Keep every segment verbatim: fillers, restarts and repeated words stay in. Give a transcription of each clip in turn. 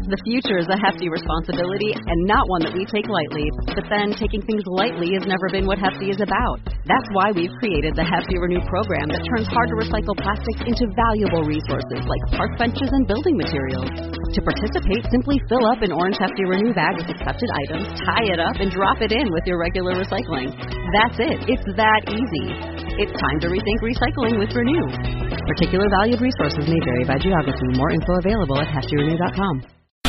The future is a hefty responsibility and not one that we take lightly. But then taking things lightly has never been what Hefty is about. That's why we've created the Hefty Renew program that turns hard-to-recycle plastics into valuable resources like park benches and building materials. To participate, simply fill up an orange Hefty Renew bag with accepted items, tie it up, and drop it in with your regular recycling. That's it. It's that easy. It's time to rethink recycling with Renew. Particular valued resources may vary by geography. More info available at hefty renew dot com.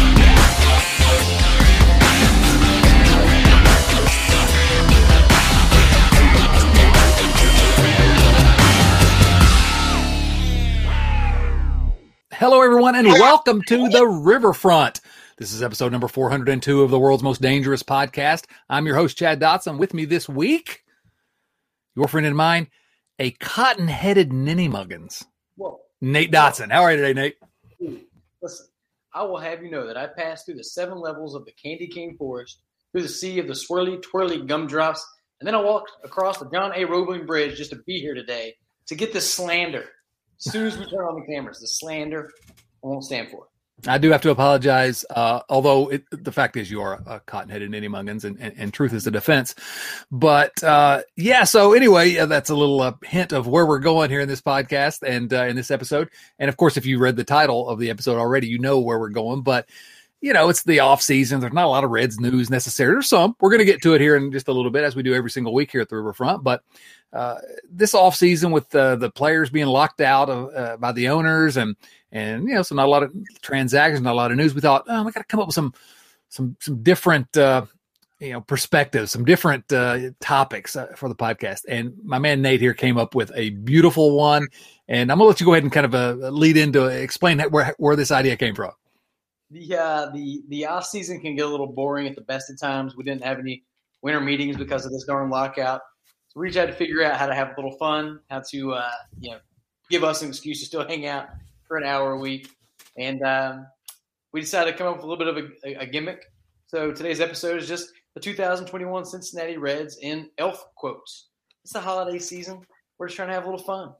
Hello, everyone, and welcome to the Riverfront. This is episode number four hundred two of the world's most dangerous podcast. I'm your host, Chad Dotson. With me this week, your friend and mine, a cotton-headed ninny muggins, Whoa. Nate Dotson. How are you today, Nate? Dude, listen, I will have you know that I passed through the seven levels of the candy cane forest, through the sea of the swirly, twirly gumdrops, and then I walked across the John A. Roebling Bridge just to be here today to get this slander. As soon as we turn on the cameras, the slander I won't stand for. I do have to apologize, uh, although it, the fact is you are a, a cotton-headed ninny muggins, and, and, and truth is a defense. But, uh, yeah, so anyway, uh, that's a little uh, hint of where we're going here in this podcast and uh, in this episode. And, of course, if you read the title of the episode already, you know where we're going. But, you know, it's the off season. There's not a lot of Reds news necessary. There's some. We're going to get to it here in just a little bit, as we do every single week here at the Riverfront. But uh, this off season with uh, the players being locked out of, uh, by the owners and, and, you know, so not a lot of transactions, not a lot of news. We thought, oh, we got to come up with some, some, some different, uh, you know, perspectives, some different uh, topics uh, for the podcast. And my man Nate here came up with a beautiful one. And I'm going to let you go ahead and kind of uh, lead into explain that, where, where this idea came from. The uh, the the off season can get a little boring at the best of times. We didn't have any winter meetings because of this darn lockout, so we just had to figure out how to have a little fun, how to uh, you know give us an excuse to still hang out for an hour a week, and um, we decided to come up with a little bit of a, a gimmick. So today's episode is just the two thousand twenty-one Cincinnati Reds in Elf quotes. It's the holiday season. We're just trying to have a little fun.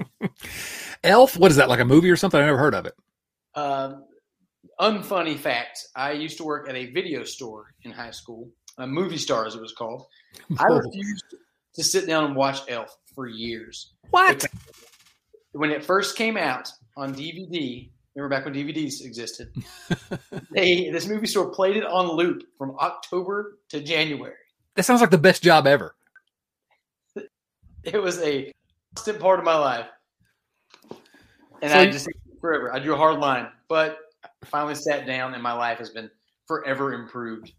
Elf, what is that, like a movie or something? I never heard of it. Um, Unfunny fact, I used to work at a video store in high school, a Movie Star as it was called. I refused to sit down and watch Elf for years. What? When it first came out on D V D, remember back when D V Ds existed, they this movie store played it on loop from October to January. That sounds like the best job ever. It was a constant part of my life. And so I you- just, forever, I drew a hard line. But I finally sat down, and my life has been forever improved.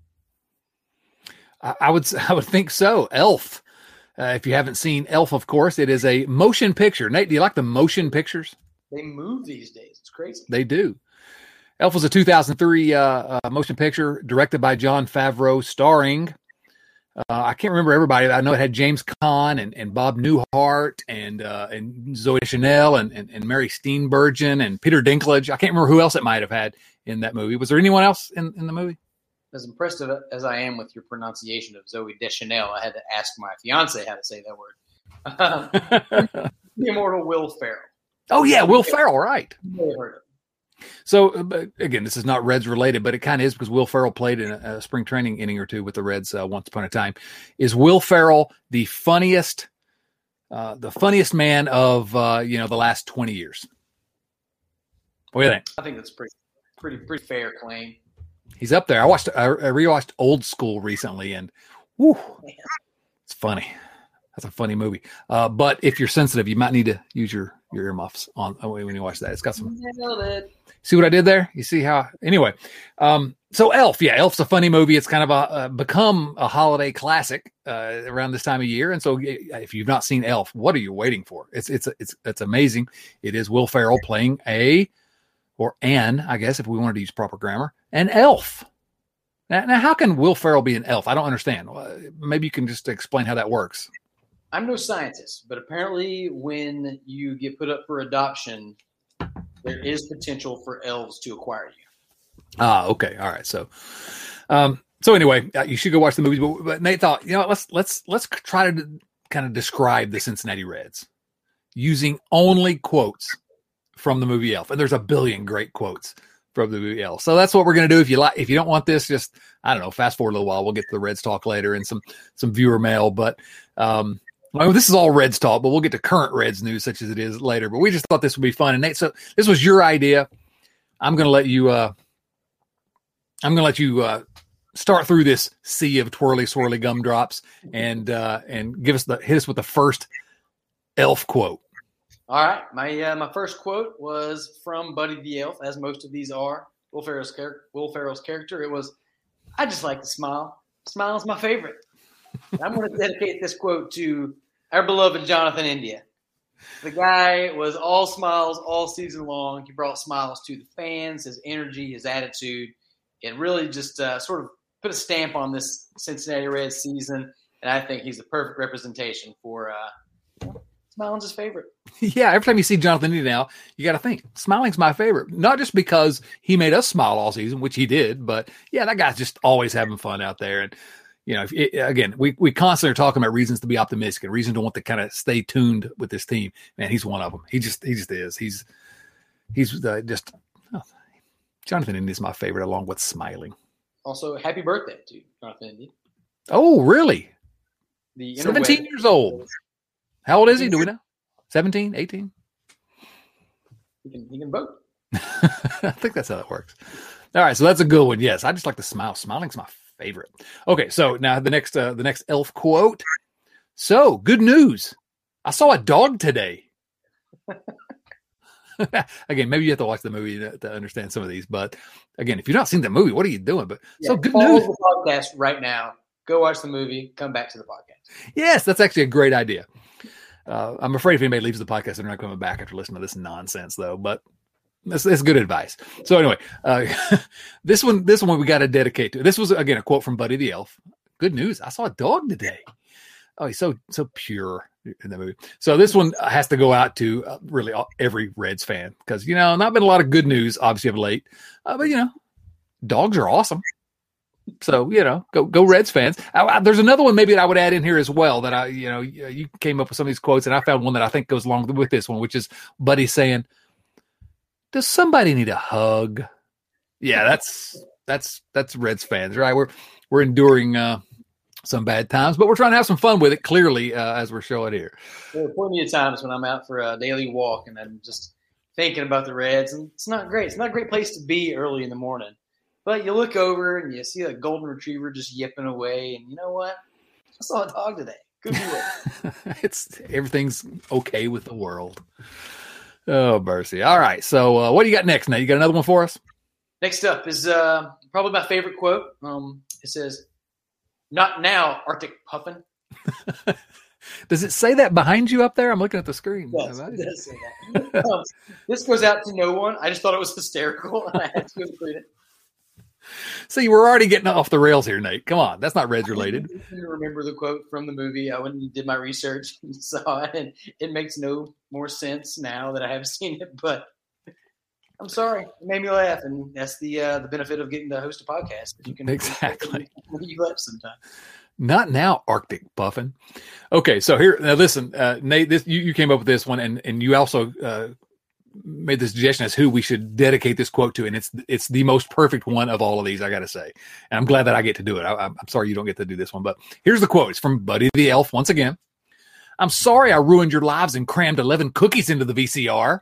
I, I would I would think so. Elf. Uh, if you haven't seen Elf, of course, it is a motion picture. Nate, do you like the motion pictures? They move these days. It's crazy. They do. Elf was a two thousand three uh, uh, motion picture directed by Jon Favreau, starring, uh, I can't remember everybody. I know it had James Caan and, and Bob Newhart and uh, and Zoe Chanel and, and, and Mary Steenburgen and Peter Dinklage. I can't remember who else it might have had in that movie. Was there anyone else in, in the movie? As impressed as I am with your pronunciation of Zoe Deschanel, I had to ask my fiance how to say that word. Um, the immortal Will Ferrell. Oh, yeah, Will Ferrell, right. You may have heard of him. So, uh, again, this is not Reds related, but it kind of is because Will Ferrell played in a, a spring training inning or two with the Reds uh, once upon a time. Is Will Ferrell the funniest, uh, the funniest man of uh, you know the last twenty years? What do you think? I think that's pretty, pretty, pretty fair claim. He's up there. I watched, I, I rewatched Old School recently, and whew, it's funny. That's a funny movie. Uh, but if you're sensitive, you might need to use your, your earmuffs on when you watch that. It's got some. Nailed it. See what I did there? You see how? Anyway, um, so Elf, yeah, Elf's a funny movie. It's kind of a, uh, become a holiday classic uh, around this time of year. And so, if you've not seen Elf, what are you waiting for? It's it's it's it's amazing. It is Will Ferrell playing a or an, I guess, if we wanted to use proper grammar, an elf. Now, now how can Will Ferrell be an elf? I don't understand. Maybe you can just explain how that works. I'm no scientist, but apparently, when you get put up for adoption, there is potential for elves to acquire you. Ah, okay, all right. So, um, so anyway, uh, you should go watch the movies. But, but Nate thought, you know, let's let's let's try to kind of describe the Cincinnati Reds using only quotes from the movie Elf, and there's a billion great quotes from the movie Elf. So that's what we're going to do. If you like, if you don't want this, just, I don't know, fast forward a little while. We'll get to the Reds talk later and some, some viewer mail, but, um, well, this is all Reds talk, but we'll get to current Reds news such as it is later, but we just thought this would be fun. And Nate, so this was your idea. I'm going to let you, uh, I'm going to let you, uh, start through this sea of twirly, swirly gumdrops and, uh, and give us the, hit us with the first Elf quote. All right, my uh, my first quote was from Buddy the Elf, as most of these are. Will Ferrell's, char- Will Ferrell's character. It was, I just like to smile. Smile is my favorite. I'm going to dedicate this quote to our beloved Jonathan India. The guy was all smiles all season long. He brought smiles to the fans, his energy, his attitude. It really just uh, sort of put a stamp on this Cincinnati Reds season, and I think he's the perfect representation for uh, smiling's his favorite. Yeah, every time you see Jonathan India now, you got to think, smiling's my favorite. Not just because he made us smile all season, which he did, but yeah, that guy's just always having fun out there. And, you know, if it, again, we, we constantly are talking about reasons to be optimistic and reasons to want to kind of stay tuned with this team. Man, he's one of them. He just, he just is. He's, he's uh, just, oh, Jonathan India is my favorite along with smiling. Also, happy birthday to Jonathan India. Oh, really? The seventeen years old. How old is he? Do we know? seventeen, eighteen? He can, he can vote. I think that's how that works. All right, so that's a good one. Yes, I just like to smile. Smiling's my favorite. Okay, so now the next uh, the next Elf quote. So, good news. I saw a dog today. Again, maybe you have to watch the movie to, to understand some of these. But again, if you've not seen the movie, what are you doing? But yeah, so good follow news. The podcast right now. Go watch the movie. Come back to the podcast. Yes, that's actually a great idea. Uh, I'm afraid if anybody leaves the podcast, they're not coming back after listening to this nonsense, though. But that's, that's good advice. So anyway, uh, this one, this one we got to dedicate to. This was again a quote from Buddy the Elf. Good news! I saw a dog today. Oh, he's so so pure in the movie. So this one has to go out to uh, really all, every Reds fan because you know not been a lot of good news obviously of late, uh, but you know dogs are awesome. So, you know, go go Reds fans. I, I, there's another one maybe that I would add in here as well that I, you know, you came up with some of these quotes and I found one that I think goes along with this one, which is Buddy saying, does somebody need a hug? Yeah, that's, that's, that's Reds fans, right? We're, we're enduring uh, some bad times, but we're trying to have some fun with it clearly uh, as we're showing here. There are plenty of times when I'm out for a daily walk and I'm just thinking about the Reds and it's not great. It's not a great place to be early in the morning. But you look over and you see a golden retriever just yipping away, and you know what? I saw a dog today. Good boy. It's everything's okay with the world. Oh, mercy! All right, so uh, what do you got next, Nate? You got another one for us? Next up is uh, probably my favorite quote. Um, it says, "Not now, Arctic Puffin." Does it say that behind you up there? I'm looking at the screen. Yes, it does say that. um, this goes out to no one. I just thought it was hysterical, and I had to include it. See, we're already getting off the rails here, Nate. Come on. That's not Reds related. I didn't remember the quote from the movie. I went and did my research and saw it, and it makes no more sense now that I have seen it, but I'm sorry. It made me laugh, and that's the uh, the benefit of getting to host a podcast. You can exactly. You laugh sometimes. Not now, Arctic Puffin. Okay, so here, now listen, uh, Nate, this you, you came up with this one, and, and you also uh, made the suggestion as who we should dedicate this quote to, and it's it's the most perfect one of all of these, I got to say. And I'm glad that I get to do it. I, I'm sorry you don't get to do this one, but here's the quote. It's from Buddy the Elf once again. I'm sorry I ruined your lives and crammed eleven cookies into the V C R.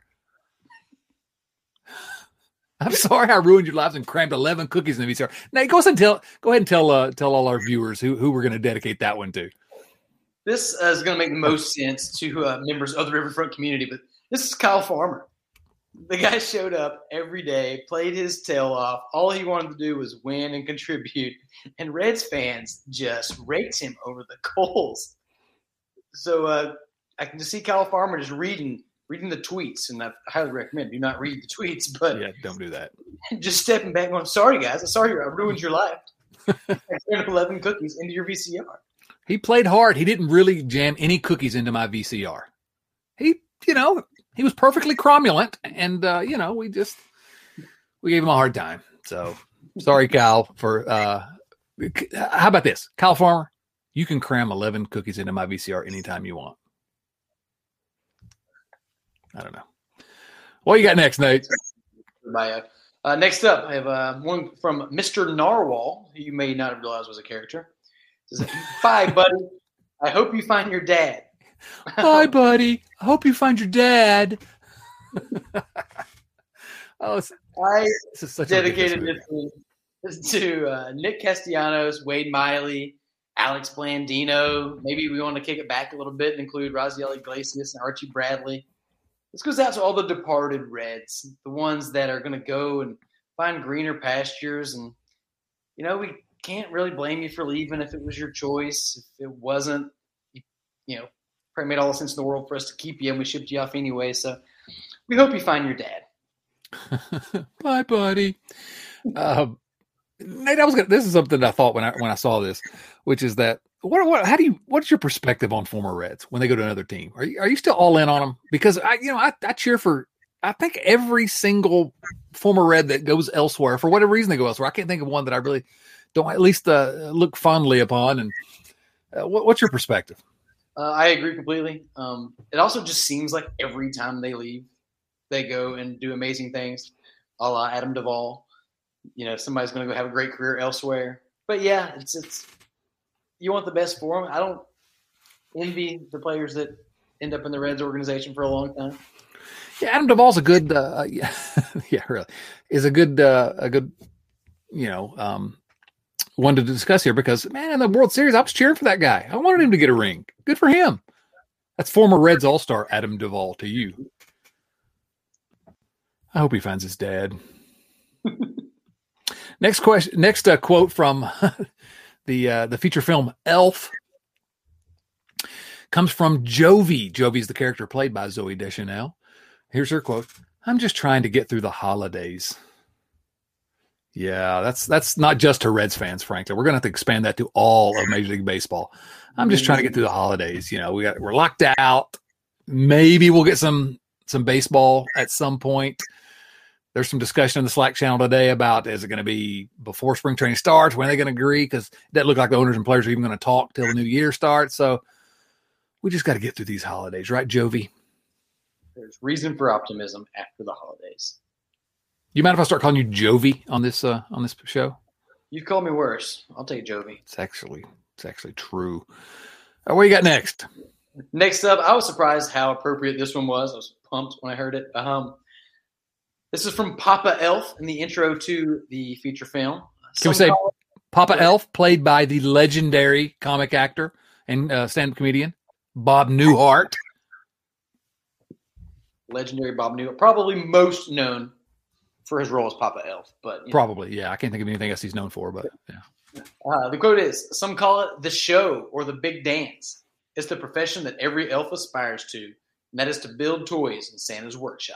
I'm sorry I ruined your lives and crammed eleven cookies in the V C R. Now, go ahead and tell, go ahead and tell, uh, tell all our viewers who, who we're going to dedicate that one to. This uh, is going to make the most sense to uh, members of the Riverfront community, but this is Kyle Farmer. The guy showed up every day, played his tail off. All he wanted to do was win and contribute, and Reds fans just raked him over the coals. So uh, I can just see Kyle Farmer just reading reading the tweets, and I highly recommend do not read the tweets, but yeah, don't do that. Just stepping back, going, "Sorry guys, I'm sorry I ruined your life. I turned eleven cookies into your V C R." He played hard. He didn't really jam any cookies into my V C R. He, you know. He was perfectly cromulent, and, uh, you know, we just – we gave him a hard time. So, sorry, Kyle, for uh, – how about this? Kyle Farmer, you can cram eleven cookies into my V C R anytime you want. I don't know. What you got next, Nate? My uh, Uh, next up, I have uh, one from Mister Narwhal, who you may not have realized was a character. It says, "Bye, buddy. I hope you find your dad." Bye, buddy. I hope you find your dad. oh, it's, I this is such dedicated a it to, to uh, Nick Castellanos, Wade Miley, Alex Blandino. Maybe we want to kick it back a little bit and include Raziel Iglesias and Archie Bradley. This goes out to all the departed Reds, the ones that are going to go and find greener pastures. And, you know, we can't really blame you for leaving if it was your choice. If it wasn't, you know, probably made all the sense in the world for us to keep you, and we shipped you off anyway. So we hope you find your dad. Bye, buddy. Um, Nate, I was gonna, this is something that I thought when I when I saw this, which is that what what how do you what's your perspective on former Reds when they go to another team? Are you are you still all in on them? Because I you know I, I cheer for I think every single former Red that goes elsewhere for whatever reason they go elsewhere. I can't think of one that I really don't at least uh, look fondly upon. And uh, what, what's your perspective? Uh, I agree completely. Um, it also just seems like every time they leave, they go and do amazing things, a la Adam Duvall. You know, somebody's going to go have a great career elsewhere. But yeah, it's it's you want the best for them. I don't envy the players that end up in the Reds organization for a long time. Yeah, Adam Duvall's a good, uh, yeah, yeah, really is a good, uh, a good, you know, um, one to discuss here because man, in the World Series, I was cheering for that guy. I wanted him to get a ring. Good for him. That's former Reds All-Star Adam Duvall to you. I hope he finds his dad. Next question. Next uh, quote from the uh, the feature film Elf comes from Jovi. Jovi's the character played by Zooey Deschanel. Here's her quote: "I'm just trying to get through the holidays." Yeah, that's that's not just to Reds fans, frankly. We're going to have to expand that to all of Major League Baseball. I'm just trying to get through the holidays. You know, we got we're locked out. Maybe we'll get some some baseball at some point. There's some discussion in the Slack channel today about is it going to be before spring training starts? When are they going to agree? Because it doesn't look like the owners and players are even going to talk till the new year starts. So we just got to get through these holidays, right, Jovi? There's reason for optimism after the holidays. You mind if I start calling you Jovi on this uh, on this show? You call me worse. I'll take Jovi. It's actually it's actually true. Uh, what do you got next? Next up, I was surprised how appropriate this one was. I was pumped when I heard it. Um, this is from Papa Elf in the intro to the feature film. Can we say Papa Elf, played by the legendary comic actor and uh, stand-up comedian Bob Newhart? Legendary Bob Newhart, probably most known for his role as Papa Elf, but you know. Probably, yeah. I can't think of anything else he's known for, but yeah. Uh, the quote is: "Some call it the show or the big dance. It's the profession that every elf aspires to, and that is to build toys in Santa's workshop."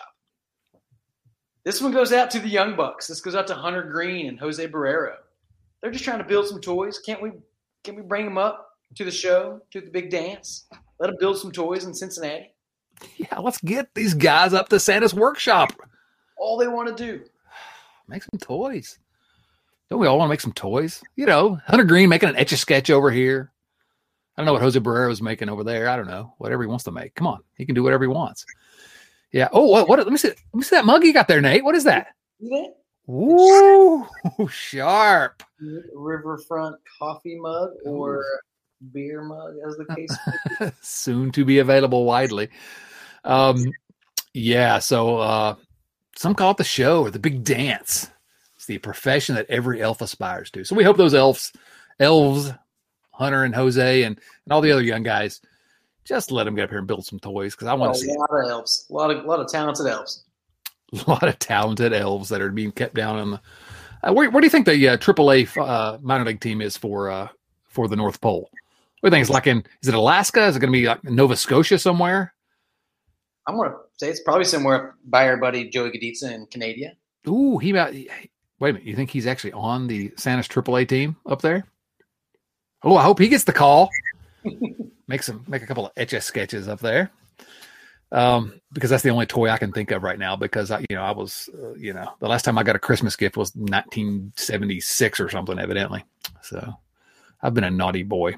This one goes out to the Young Bucks. This goes out to Hunter Green and Jose Barrero. They're just trying to build some toys. Can't we? Can we bring them up to the show, to the big dance? Let them build some toys in Cincinnati. Yeah, let's get these guys up to Santa's workshop. All they want to do. Make some toys. Don't we all want to make some toys? You know, Hunter Green making an Etch-a-Sketch over here. I don't know what Jose Barrero is making over there. I don't know. Whatever he wants to make. Come on. He can do whatever he wants. Yeah. Oh, what? What? Let me see. Let me see that mug you got there, Nate. What is that? See that? Ooh, sharp. Riverfront coffee mug or beer mug, as the case may be. Soon to be available widely. Um, yeah. So uh, some call it the show or the big dance. It's the profession that every elf aspires to. So we hope those elves, elves, Hunter and Jose and, and all the other young guys, just let them get up here and build some toys because I want to oh, see a lot of elves, a lot of, a lot of talented elves, a lot of talented elves that are being kept down on the. Uh, where, where do you think the uh, triple A uh, minor league team is for uh, for the North Pole? What do you think? It's like in is it Alaska? Is it going to be like Nova Scotia somewhere? I'm going to say it's probably somewhere by our buddy Joey Gaditza in Canada. Ooh, he about. Wait a minute. You think he's actually on the Santa's triple A team up there? Oh, I hope he gets the call. Make some, make a couple of Etch-a-Sketches up there, um, because that's the only toy I can think of right now. Because I, you know, I was, uh, you know, the last time I got a Christmas gift was nineteen seventy-six or something, evidently. So I've been a naughty boy.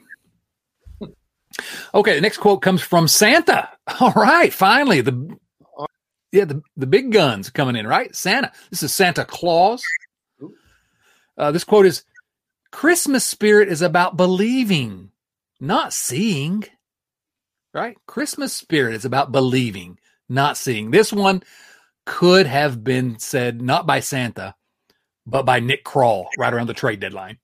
Okay, the next quote comes from Santa. All right, finally the Yeah, the, the big guns coming in, right? Santa. This is Santa Claus. Uh, this quote is, Christmas spirit is about believing, not seeing. Right? Christmas spirit is about believing, not seeing. This one could have been said not by Santa, but by Nick Kroll right around the trade deadline.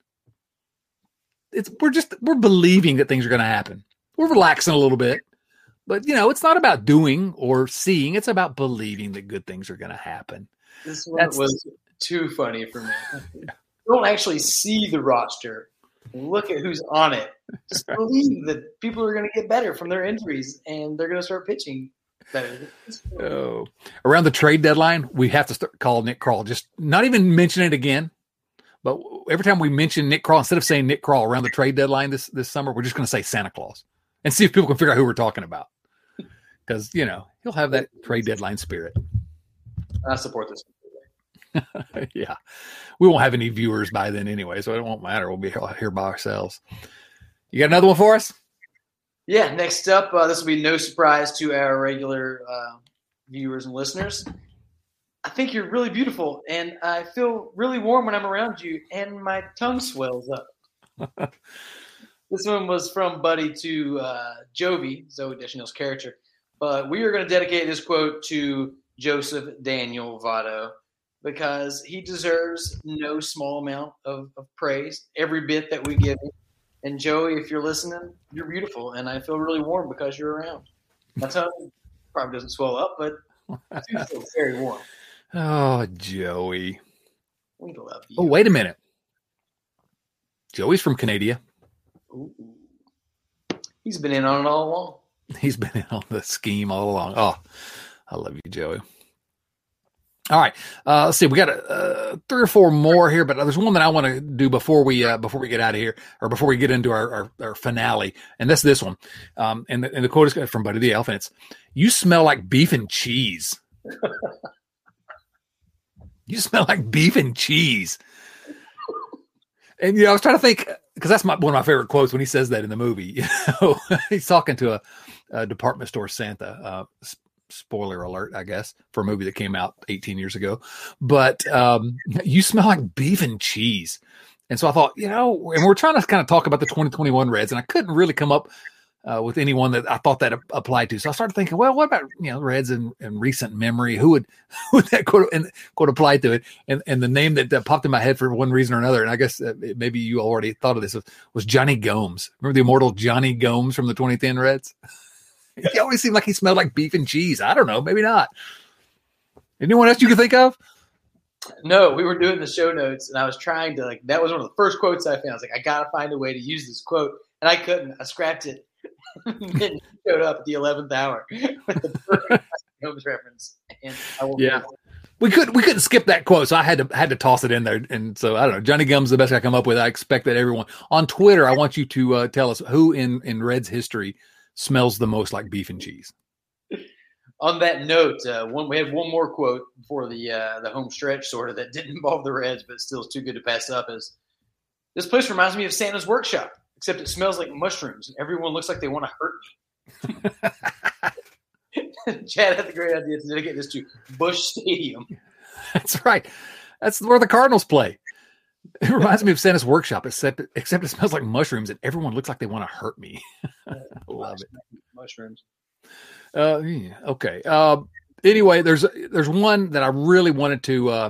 It's we're just we're believing that things are going to happen. We're relaxing a little bit, but you know, it's not about doing or seeing. It's about believing that good things are going to happen. This one That's was too funny for me. You don't actually see the roster. Look at who's on it. Just believe that people are going to get better from their injuries and they're going to start pitching better. Oh, around the trade deadline, we have to start call Nick Kroll. Just not even mention it again. But every time we mention Nick Kroll, instead of saying Nick Kroll around the trade deadline this, this summer, we're just going to say Santa Claus and see if people can figure out who we're talking about. Because, you know, he'll have that trade deadline spirit. I support this. Yeah. We won't have any viewers by then anyway, so it won't matter. We'll be here by ourselves. You got another one for us? Yeah. Next up, uh, this will be no surprise to our regular uh, viewers and listeners. I think you're really beautiful, and I feel really warm when I'm around you, and my tongue swells up. This one was from Buddy to uh, Jovi, Zooey Deschanel's character. But we are going to dedicate this quote to Joseph Daniel Votto, because he deserves no small amount of, of praise, every bit that we give him. And Joey, if you're listening, you're beautiful, and I feel really warm because you're around. My tongue probably doesn't swell up, but I do feel very warm. Oh, Joey. We love you. Oh, wait a minute. Joey's from Canada. Ooh. He's been in on it all along. He's been in on the scheme all along. Oh, I love you, Joey. All right, uh, let's see. We got uh, three or four more here, but there's one that I want to do before we uh, before we get out of here, or before we get into our, our, our finale, and that's this one. Um, and, the, and the quote is from Buddy the Elf, and it's, "You smell like beef and cheese." You smell like beef and cheese. And you know, I was trying to think, because that's my, one of my favorite quotes when he says that in the movie. You know, he's talking to a, a department store Santa. Uh, Spoiler alert, I guess, for a movie that came out eighteen years ago. But um, you smell like beef and cheese. And so I thought, you know, and we're trying to kind of talk about the twenty twenty-one Reds, and I couldn't really come up uh, with anyone that I thought that applied to. So I started thinking, well, what about, you know, Reds in, in recent memory? Who would who would that quote, and, quote apply to it? And and the name that, that popped in my head for one reason or another, and I guess uh, maybe you already thought of this, was, was Johnny Gomes. Remember the immortal Johnny Gomes from the twenty ten Reds? He always seemed like he smelled like beef and cheese. I don't know. Maybe not. Anyone else you can think of? No, we were doing the show notes, and I was trying to, like, that was one of the first quotes I found. I was like, I got to find a way to use this quote. And I couldn't. I scrapped it. And it showed up at the eleventh hour with the perfect Gomes reference. And I will yeah. We couldn't we couldn't skip that quote, so I had to had to toss it in there. And so I don't know. Johnny Gomes is the best I come up with. I expect that everyone on Twitter, I want you to uh, tell us who in, in Reds history smells the most like beef and cheese. On that note, uh, one we had one more quote before the uh, the home stretch, sort of, that didn't involve the Reds, but still is too good to pass up. Is this place reminds me of Santa's workshop, except it smells like mushrooms, and everyone looks like they want to hurt me. Chad had the great idea to dedicate this to Busch Stadium. That's right. That's where the Cardinals play. It reminds me of Santa's workshop, except except it smells like mushrooms, and everyone looks like they want to hurt me. Love it. Mushrooms. Uh, yeah, okay. Uh, anyway, there's there's one that I really wanted to uh,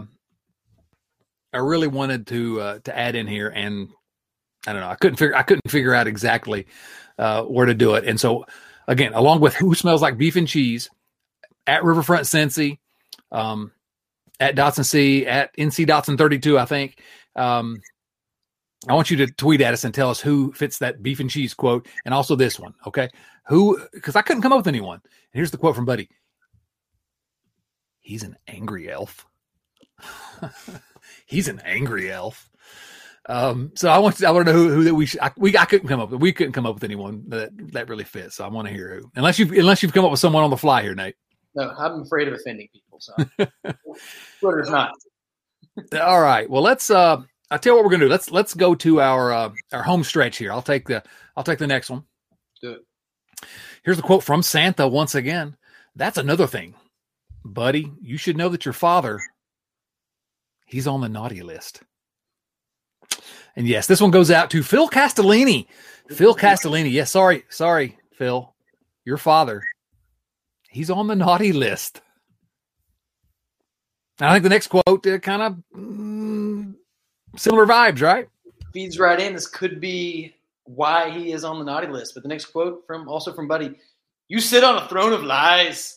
I really wanted to uh, to add in here, and I don't know. I couldn't figure I couldn't figure out exactly uh, where to do it. And so again, along with who smells like beef and cheese, at Riverfront Cincy, um, at Dotson C, at N C Dotson thirty-two, I think. Um, I want you to tweet at us and tell us who fits that beef and cheese quote, and also this one, okay? Who? Because I couldn't come up with anyone. And here's the quote from Buddy. He's an angry elf. He's an angry elf. Um, so I want to, I want to know who, who that we should, I, we I couldn't come up with. We couldn't come up with anyone that that really fits. So I want to hear who. Unless you unless you've come up with someone on the fly here, Nate. No, I'm afraid of offending people. So Twitter's not. All right. Well, let's. Uh, I'll tell you what we're gonna do. Let's let's go to our uh, our home stretch here. I'll take the I'll take the next one. Do it. Here's the quote from Santa once again. That's another thing. buddy, you should know that your father, he's on the naughty list. And yes, this one goes out to Phil Castellini. Phil Castellini. Yes, sorry, sorry, Phil. Your father, he's on the naughty list. I think the next quote uh, kind of mm, similar vibes, right? Feeds right in. This could be why he is on the naughty list. But the next quote from also from Buddy, you sit on a throne of lies.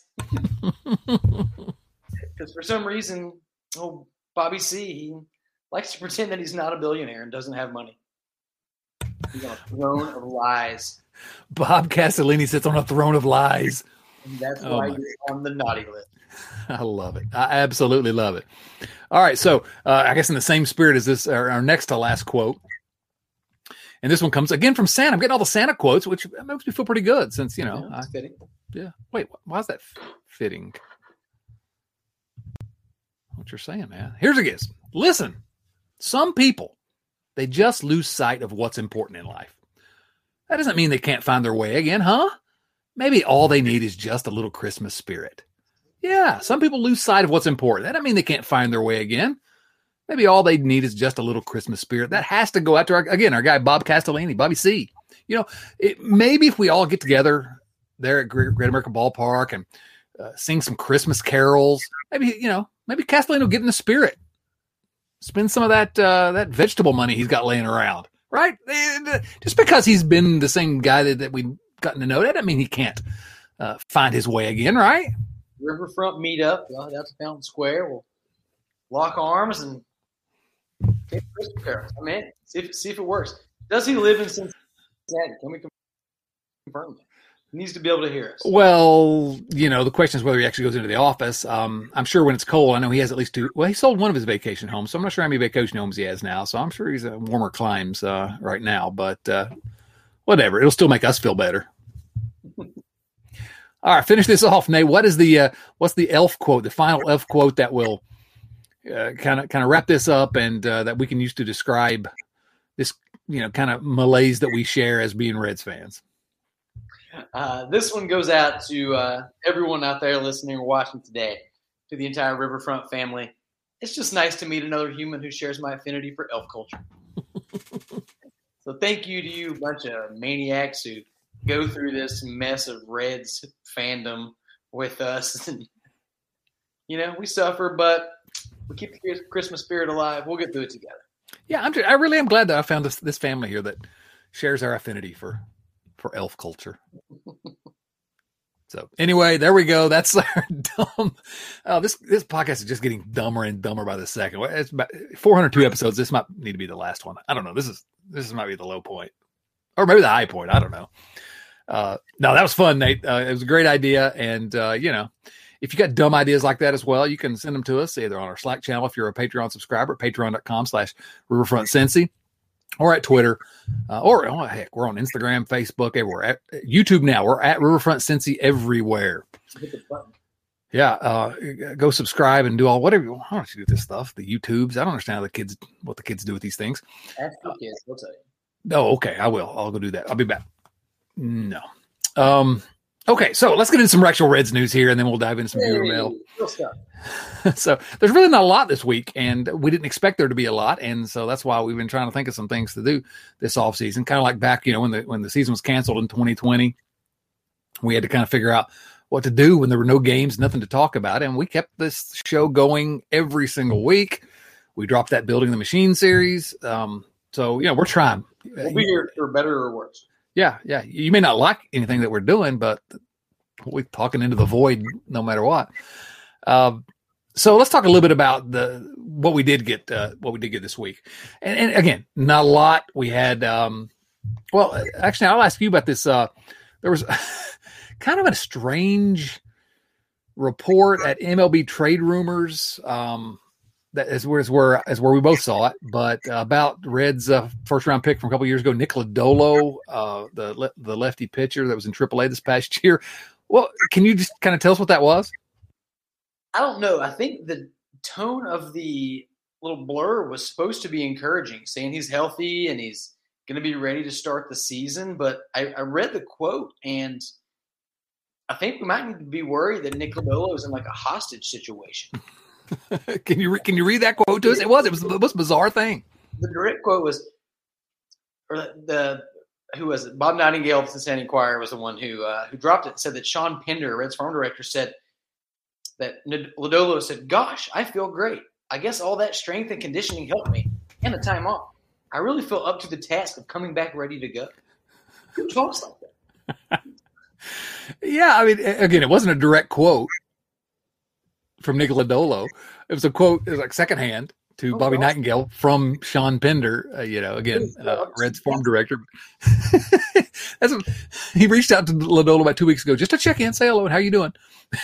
Because for some reason, oh, Bobby C, he likes to pretend that he's not a billionaire and doesn't have money. He's on a throne of lies. Bob Castellini sits on a throne of lies. And that's Oh why my- he's on the naughty list. I love it. I absolutely love it. All right. So uh, I guess in the same spirit as this, our, our next to last quote. And this one comes again from Santa. I'm getting all the Santa quotes, which makes me feel pretty good since, you know, Yeah, I, it's fitting. yeah. Wait, why is that f- fitting? What you're saying, man. Here's it is. Listen, some people, they just lose sight of what's important in life. That doesn't mean they can't find their way again, huh? Maybe all they need is just a little Christmas spirit. Yeah, some people lose sight of what's important. That doesn't mean they can't find their way again. Maybe all they need is just a little Christmas spirit. That has to go out to, our, again, our guy, Bob Castellini, Bobby C. You know, it, maybe if we all get together there at Great, Great American Ballpark and uh, sing some Christmas carols, maybe, you know, maybe Castellini will get in the spirit. Spend some of that uh, that vegetable money he's got laying around, right? And, uh, just because he's been the same guy that, that we've gotten to know, that doesn't mean he can't uh, find his way again, right? Riverfront meetup. Well, that's Fountain Square. We'll lock arms and take Christmas carols. I mean, see if, see if it works. Does he live in Cincinnati? Can we confirm that? He needs to be able to hear us. Well, you know, the question is whether he actually goes into the office. Um, I'm sure when it's cold, I know he has at least two. Well, he sold one of his vacation homes, so I'm not sure how many vacation homes he has now. So I'm sure he's at warmer climes uh, right now. But uh, whatever, it'll still make us feel better. All right, finish this off, Nate. What is the uh, what's the elf quote? The final elf quote that will kind of kind of wrap this up, and uh, that we can use to describe this, you know, kind of malaise that we share as being Reds fans. Uh, this one goes out to uh, everyone out there listening or watching today, to the entire Riverfront family. It's just nice to meet another human who shares my affinity for elf culture. So thank you to you, bunch of maniacs who go through this mess of Reds fandom with us. And, you know, we suffer, but we keep the Christmas spirit alive. We'll get through it together. Yeah, I'm. Just, I really am glad that I found this this family here that shares our affinity for for elf culture. So anyway, there we go. That's our dumb. Oh, this this podcast is just getting dumber and dumber by the second. It's about four hundred two episodes. This might need to be the last one. I don't know. This is this might be the low point, or maybe the high point. I don't know. Uh, no, that was fun, Nate. Uh, it was a great idea, and uh, you know, if you got dumb ideas like that as well, you can send them to us either on our Slack channel if you're a Patreon subscriber, patreon.com slash Riverfront Cincy, or at Twitter, uh, or oh, heck, we're on Instagram, Facebook, everywhere. At YouTube now, we're at Riverfront Cincy everywhere. Hit the button. Yeah, uh, go subscribe and do all whatever you want. I don't know what you do with this stuff. The YouTubes, I don't understand how the kids what the kids do with these things. Ask your kids, they'll tell you. Oh, okay, I will. I'll go do that. I'll be back. No. Um. Okay, so let's get into some actual Reds news here, and then we'll dive into some viewer mail. Real stuff. So there's really not a lot this week, and we didn't expect there to be a lot, and so that's why we've been trying to think of some things to do this offseason. Kind of like back, you know, when the when the season was canceled in twenty twenty, we had to kind of figure out what to do when there were no games, nothing to talk about, and we kept this show going every single week. We dropped that Building the Machine series, um, so you know we're trying. We'll be here for better or worse. Yeah, yeah. You may not like anything that we're doing, but we're talking into the void no matter what. Um, so let's talk a little bit about the what we did get, uh, what we did get this week. And, and again, not a lot. We had, um, well, actually, I'll ask you about this. Uh, there was kind of a strange report at M L B Trade Rumors. Um, That is where, is where is where we both saw it, but uh, about Reds' uh, first round pick from a couple years ago, Nick Lodolo, uh, the le- the lefty pitcher that was in triple A this past year. Well, can you just kind of tell us what that was? I don't know. I think the tone of the little blur was supposed to be encouraging, saying he's healthy and he's going to be ready to start the season. But I, I read the quote, and I think we might need to be worried that Nick Lodolo is in like a hostage situation. can you re- can you read that quote to us? It was it was the most bizarre thing. The direct quote was, or the, the who was it? Bob Nightingale of the Cincinnati Enquirer was the one who uh, who dropped it. Said that Sean Pender, Reds farm director, said that Lodolo said, "Gosh, I feel great. I guess all that strength and conditioning helped me, and the time off. I really feel up to the task of coming back ready to go." Who talks like that? Yeah, I mean, again, it wasn't a direct quote from Nick Lodolo. It was a quote, it was like secondhand to oh, Bobby awesome. Nightingale from Sean Pender, uh, you know, again, uh, Reds farm director. That's what, he reached out to Lodolo about two weeks ago just to check in, say hello, and how you doing?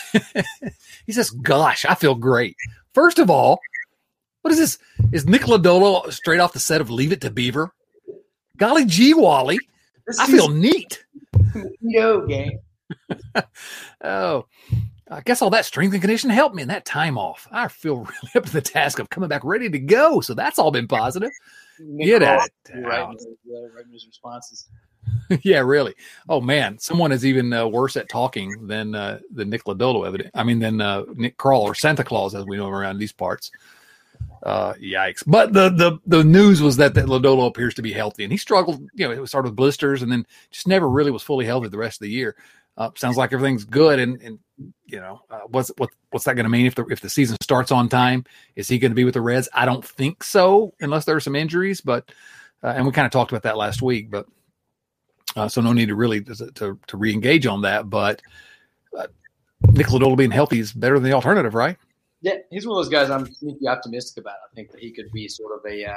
He says, "Gosh, I feel great." First of all, what is this? Is Nick Lodolo straight off the set of Leave It to Beaver? Golly gee, Wally, this I feel neat. No game. Oh, I guess all that strength and conditioning helped me in that time off. I feel really up to the task of coming back ready to go. So that's all been positive. Nick Get at it. Writing his, uh, writing his responses. Yeah, really. Oh man, someone is even uh, worse at talking than uh, than Nick Lodolo. Evident. I mean, than uh, Nick Krall or Santa Claus, as we know him around these parts. Uh, yikes! But the the the news was that that Lodolo appears to be healthy, and he struggled. You know, it started with blisters, and then just never really was fully healthy the rest of the year. Uh, sounds like everything's good, and and you know, uh, what's what what's that going to mean if the if the season starts on time? Is he going to be with the Reds? I don't think so, unless there are some injuries. But uh, and we kind of talked about that last week, but uh, so no need to really to to, to re-engage on that. But uh, Nick Lodolo being healthy is better than the alternative, right? Yeah, he's one of those guys I'm sneaky optimistic about. I think that he could be sort of a, uh,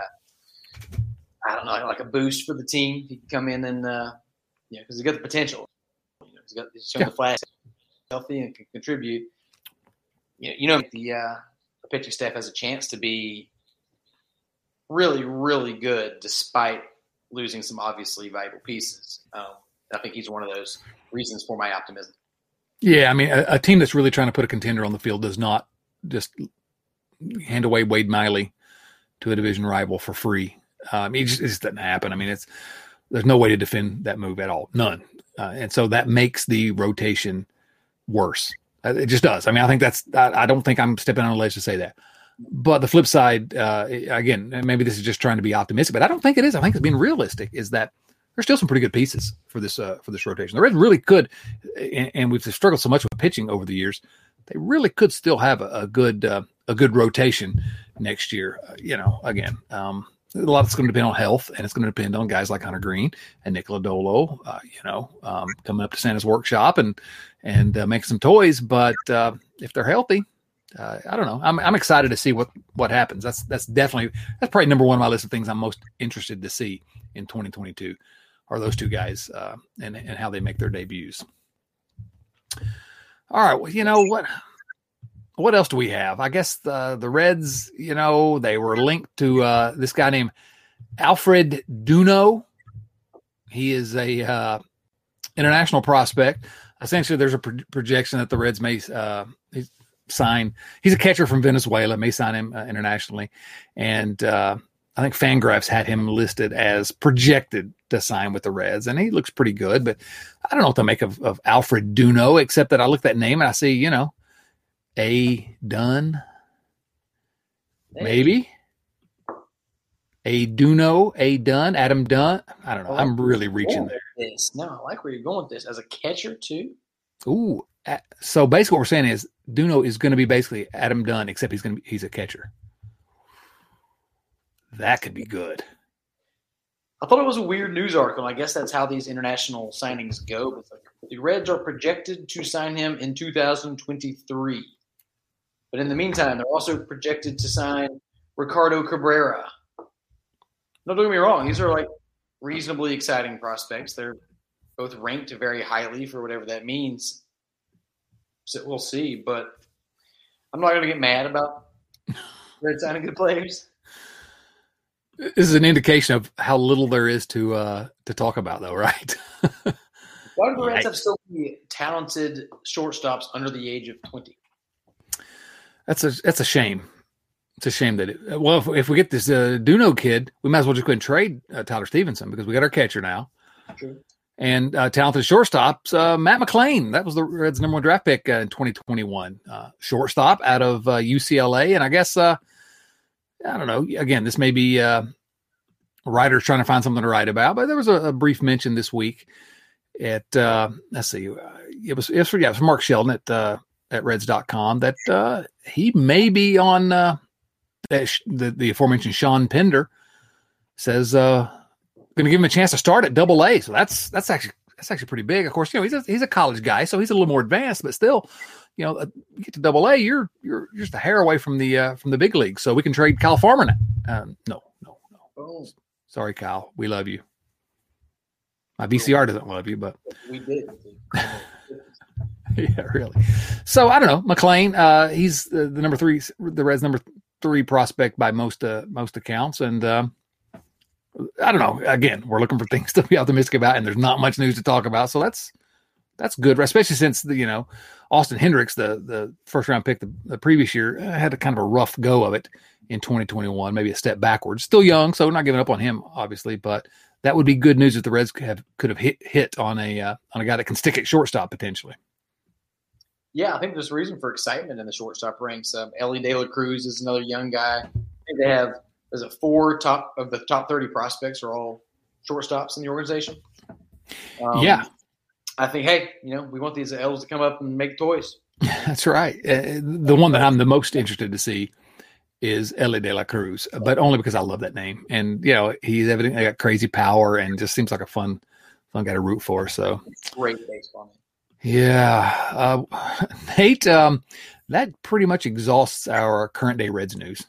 I don't know, like a boost for the team. He could come in and, uh, you know, because he's got the potential. You know, he's got he's shown yeah. the flash, healthy and can contribute. You know, you know the, uh, the pitching staff has a chance to be really, really good despite losing some obviously valuable pieces. Um, I think he's one of those reasons for my optimism. Yeah, I mean, a, a team that's really trying to put a contender on the field does not just hand away Wade Miley to a division rival for free. Um, it, just, it just doesn't happen. I mean, it's there's no way to defend that move at all, none. Uh, and so that makes the rotation worse. Uh, it just does. I mean, I think that's. I, I don't think I'm stepping on a ledge to say that. But the flip side, uh, again, maybe this is just trying to be optimistic, but I don't think it is. I think it's being realistic. Is that there's still some pretty good pieces for this uh, for this rotation. The Reds really could, and, and we've struggled so much with pitching over the years. They really could still have a, a good uh, a good rotation next year. Uh, you know, again, um, a lot of it's going to depend on health, and it's going to depend on guys like Hunter Green and Nick Lodolo. Uh, you know, um, coming up to Santa's workshop and and uh, making some toys. But uh, if they're healthy, uh, I don't know. I'm I'm excited to see what what happens. That's that's definitely that's probably number one on my list of things I'm most interested to see in twenty twenty-two. Are those two guys uh, and and how they make their debuts. All right, well, you know what? What else do we have? I guess the the Reds, you know, they were linked to uh, this guy named Alfred Duno. He is a uh, international prospect. Essentially, there's a pro- projection that the Reds may uh, sign. He's a catcher from Venezuela, may sign him uh, internationally, and uh, I think Fangraphs had him listed as projected to sign with the Reds, and he looks pretty good. But I don't know what to make of, of Alfred Duno, except that I look at that name and I see, you know, A. Dunn, maybe A. Duno, A. Dunn, Adam Dunn. I don't know. Oh, I'm really reaching there. This. No, I like where you're going with this. As a catcher, too? Ooh. So basically what we're saying is Duno is going to be basically Adam Dunn, except he's going to be, he's a catcher. That could be good. I thought it was a weird news article. I guess that's how these international signings go. But the Reds are projected to sign him in two thousand twenty-three. But in the meantime, they're also projected to sign Ricardo Cabrera. No, don't get me wrong. These are like reasonably exciting prospects. They're both ranked very highly for whatever that means. So we'll see. But I'm not going to get mad about Reds signing good players. This is an indication of how little there is to uh, to talk about, though, right? Why do the Reds have so many talented shortstops under the age of twenty? That's a that's a shame. It's a shame that it, well, if, if we get this uh, Duno kid, we might as well just go ahead and trade uh, Tyler Stevenson because we got our catcher now. True. And uh, talented shortstops, uh, Matt McLain. That was the Reds' number one draft pick uh, in twenty twenty-one. Uh, shortstop out of uh, U C L A. And I guess, uh, I don't know, again, this may be uh, writers trying to find something to write about, but there was a, a brief mention this week at, uh, let's see, it was, it was, yeah, it was Mark Sheldon at, uh, at Reds dot com that uh, he may be on uh, the, the aforementioned Sean Pender says, uh, going to give him a chance to start at Double A. So that's that's actually that's actually pretty big. Of course, you know he's a, he's a college guy, so he's a little more advanced, but still, you know, uh, you get to Double A, you're you're just a hair away from the uh, from the big league. So we can trade Kyle Farmer now. Um, no, no, no. Oh. Sorry, Kyle. We love you. My V C R doesn't love you, but we did. Yeah, really. So I don't know, McLain. Uh, he's the, the number three, the Reds' number three prospect by most uh, most accounts, and. Um, I don't know. Again, we're looking for things to be optimistic about, and there's not much news to talk about. So that's that's good, especially since the you know Austin Hendricks, the the first round pick the, the previous year, had a kind of a rough go of it in twenty twenty-one, maybe a step backwards. Still young, so we're not giving up on him, obviously. But that would be good news if the Reds have could have hit hit on a uh, on a guy that can stick at shortstop potentially. Yeah, I think there's reason for excitement in the shortstop ranks. Um, Elly De La Cruz is another young guy. I think they have. Is it four top of the top thirty prospects are all shortstops in the organization? Um, yeah. I think, hey, you know, we want these L's to come up and make toys. That's right. Uh, the one that I'm the most interested to see is Elly De La Cruz, but only because I love that name. And, you know, he's evidently got crazy power and just seems like a fun, fun guy to root for. So great baseball. Yeah. Uh, Nate, um, that pretty much exhausts our current day Reds news.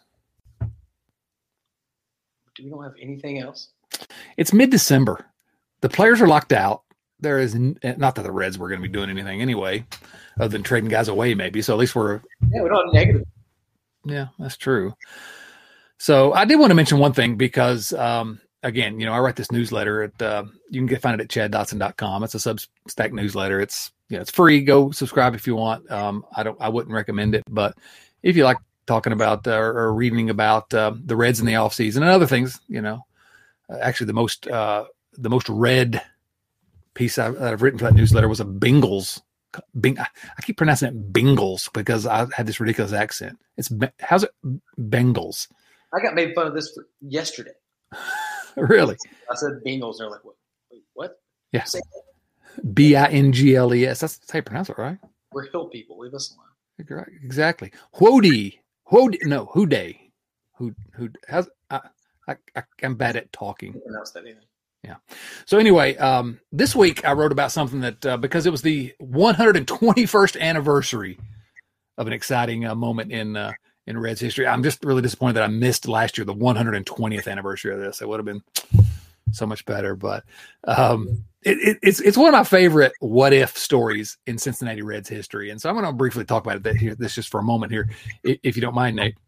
Do we don't have anything else? It's mid-December. The players are locked out. There is n- not that the Reds were going to be doing anything anyway, other than trading guys away, maybe. So at least we're yeah, we don't have negative. Yeah, that's true. So I did want to mention one thing because, um, again, you know, I write this newsletter at uh, you can get find it at chad dotson dot com. It's a Substack newsletter. It's you know, it's free. Go subscribe if you want. Um, I don't. I wouldn't recommend it, but if you like talking about uh, or reading about uh, the Reds in the offseason and other things, you know, uh, actually the most uh, the most read piece I, that I've written for that newsletter was a Bengals. Bing, I keep pronouncing it Bengals because I had this ridiculous accent. It's how's it Bengals? I got made fun of this for yesterday. Really? I said Bengals. They're like, what? Wait, what? Yeah. B I N G L E S. That's how you pronounce it, right? We're hill people. Leave us alone. Exactly. Whody. Whody. No, Houday. Who? Who? How's? I, I, I, I'm bad at talking. I can't pronounce that either. Yeah. So anyway, um, this week I wrote about something that uh, because it was the one hundred twenty-first anniversary of an exciting uh, moment in uh, in Reds history. I'm just really disappointed that I missed last year the one hundred twentieth anniversary of this. It would have been so much better, but um, it, it, it's it's one of my favorite what if stories in Cincinnati Reds history. And so I'm going to briefly talk about it here. This just for a moment here, if you don't mind, Nate.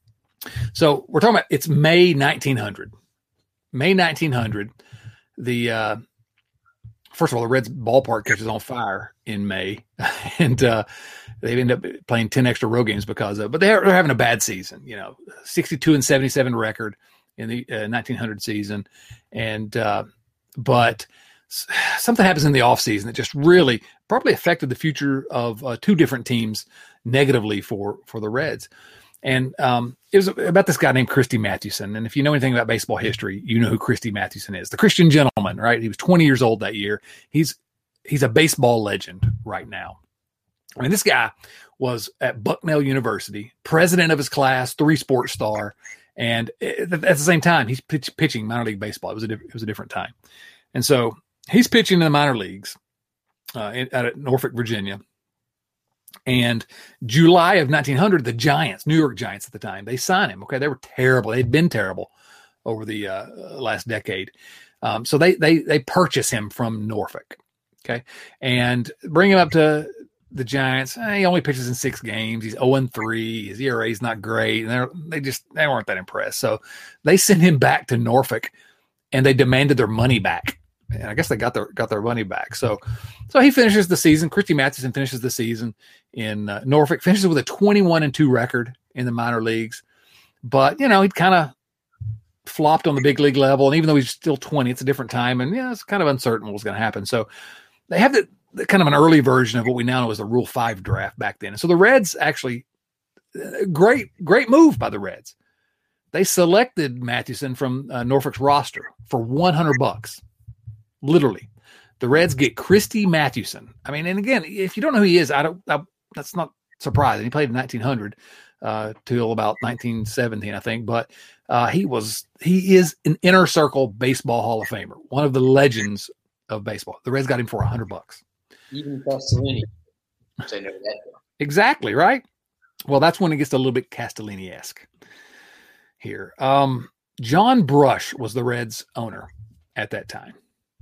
So we're talking about it's May nineteen hundred. May nineteen hundred. The uh, first of all, the Reds ballpark catches on fire in May, and uh, they end up playing ten extra road games because of. But they're, they're having a bad season, you know, sixty-two and seventy-seven record in the uh, nineteen hundred season, and uh, but something happens in the offseason that just really probably affected the future of uh, two different teams negatively for for the Reds. And um, it was about this guy named Christy Mathewson. And if you know anything about baseball history, you know who Christy Mathewson is. The Christian gentleman, right? He was twenty years old that year. He's he's a baseball legend right now. I mean, this guy was at Bucknell University, president of his class, three sports star. And at the same time, he's pitch, pitching minor league baseball. It was, a, it was a different time. And so he's pitching in the minor leagues uh, in, out at Norfolk, Virginia. And July of nineteen hundred, the Giants, New York Giants at the time, they signed him. Okay, they were terrible. They'd been terrible over the uh, last decade. Um, so they they they purchase him from Norfolk. Okay, and bring him up to the Giants. Eh, he only pitches in six games. He's oh and three. His E R A is not great. And they just they weren't that impressed. So they sent him back to Norfolk, and they demanded their money back. And I guess they got their got their money back. So, so he finishes the season. Christy Mathewson finishes the season in uh, Norfolk. Finishes with a twenty-one and two record in the minor leagues. But you know, he'd kind of flopped on the big league level. And even though he's still twenty, it's a different time. And yeah, it's kind of uncertain what was going to happen. So they have the, the kind of an early version of what we now know as the Rule five draft back then. And so the Reds actually, uh, great, great move by the Reds. They selected Mathewson from uh, Norfolk's roster for one hundred bucks. Literally. The Reds get Christy Mathewson. I mean, and again, if you don't know who he is, I don't, I, that's not surprising. He played in nineteen hundred uh, till about nineteen seventeen, I think. But uh, he was, he is an inner circle baseball Hall of Famer, one of the legends of baseball. The Reds got him for a hundred bucks. Even Castellini. Say no to that. Exactly, right? Well, that's when it gets a little bit Castellini-esque here. Um, John Brush was the Reds owner at that time.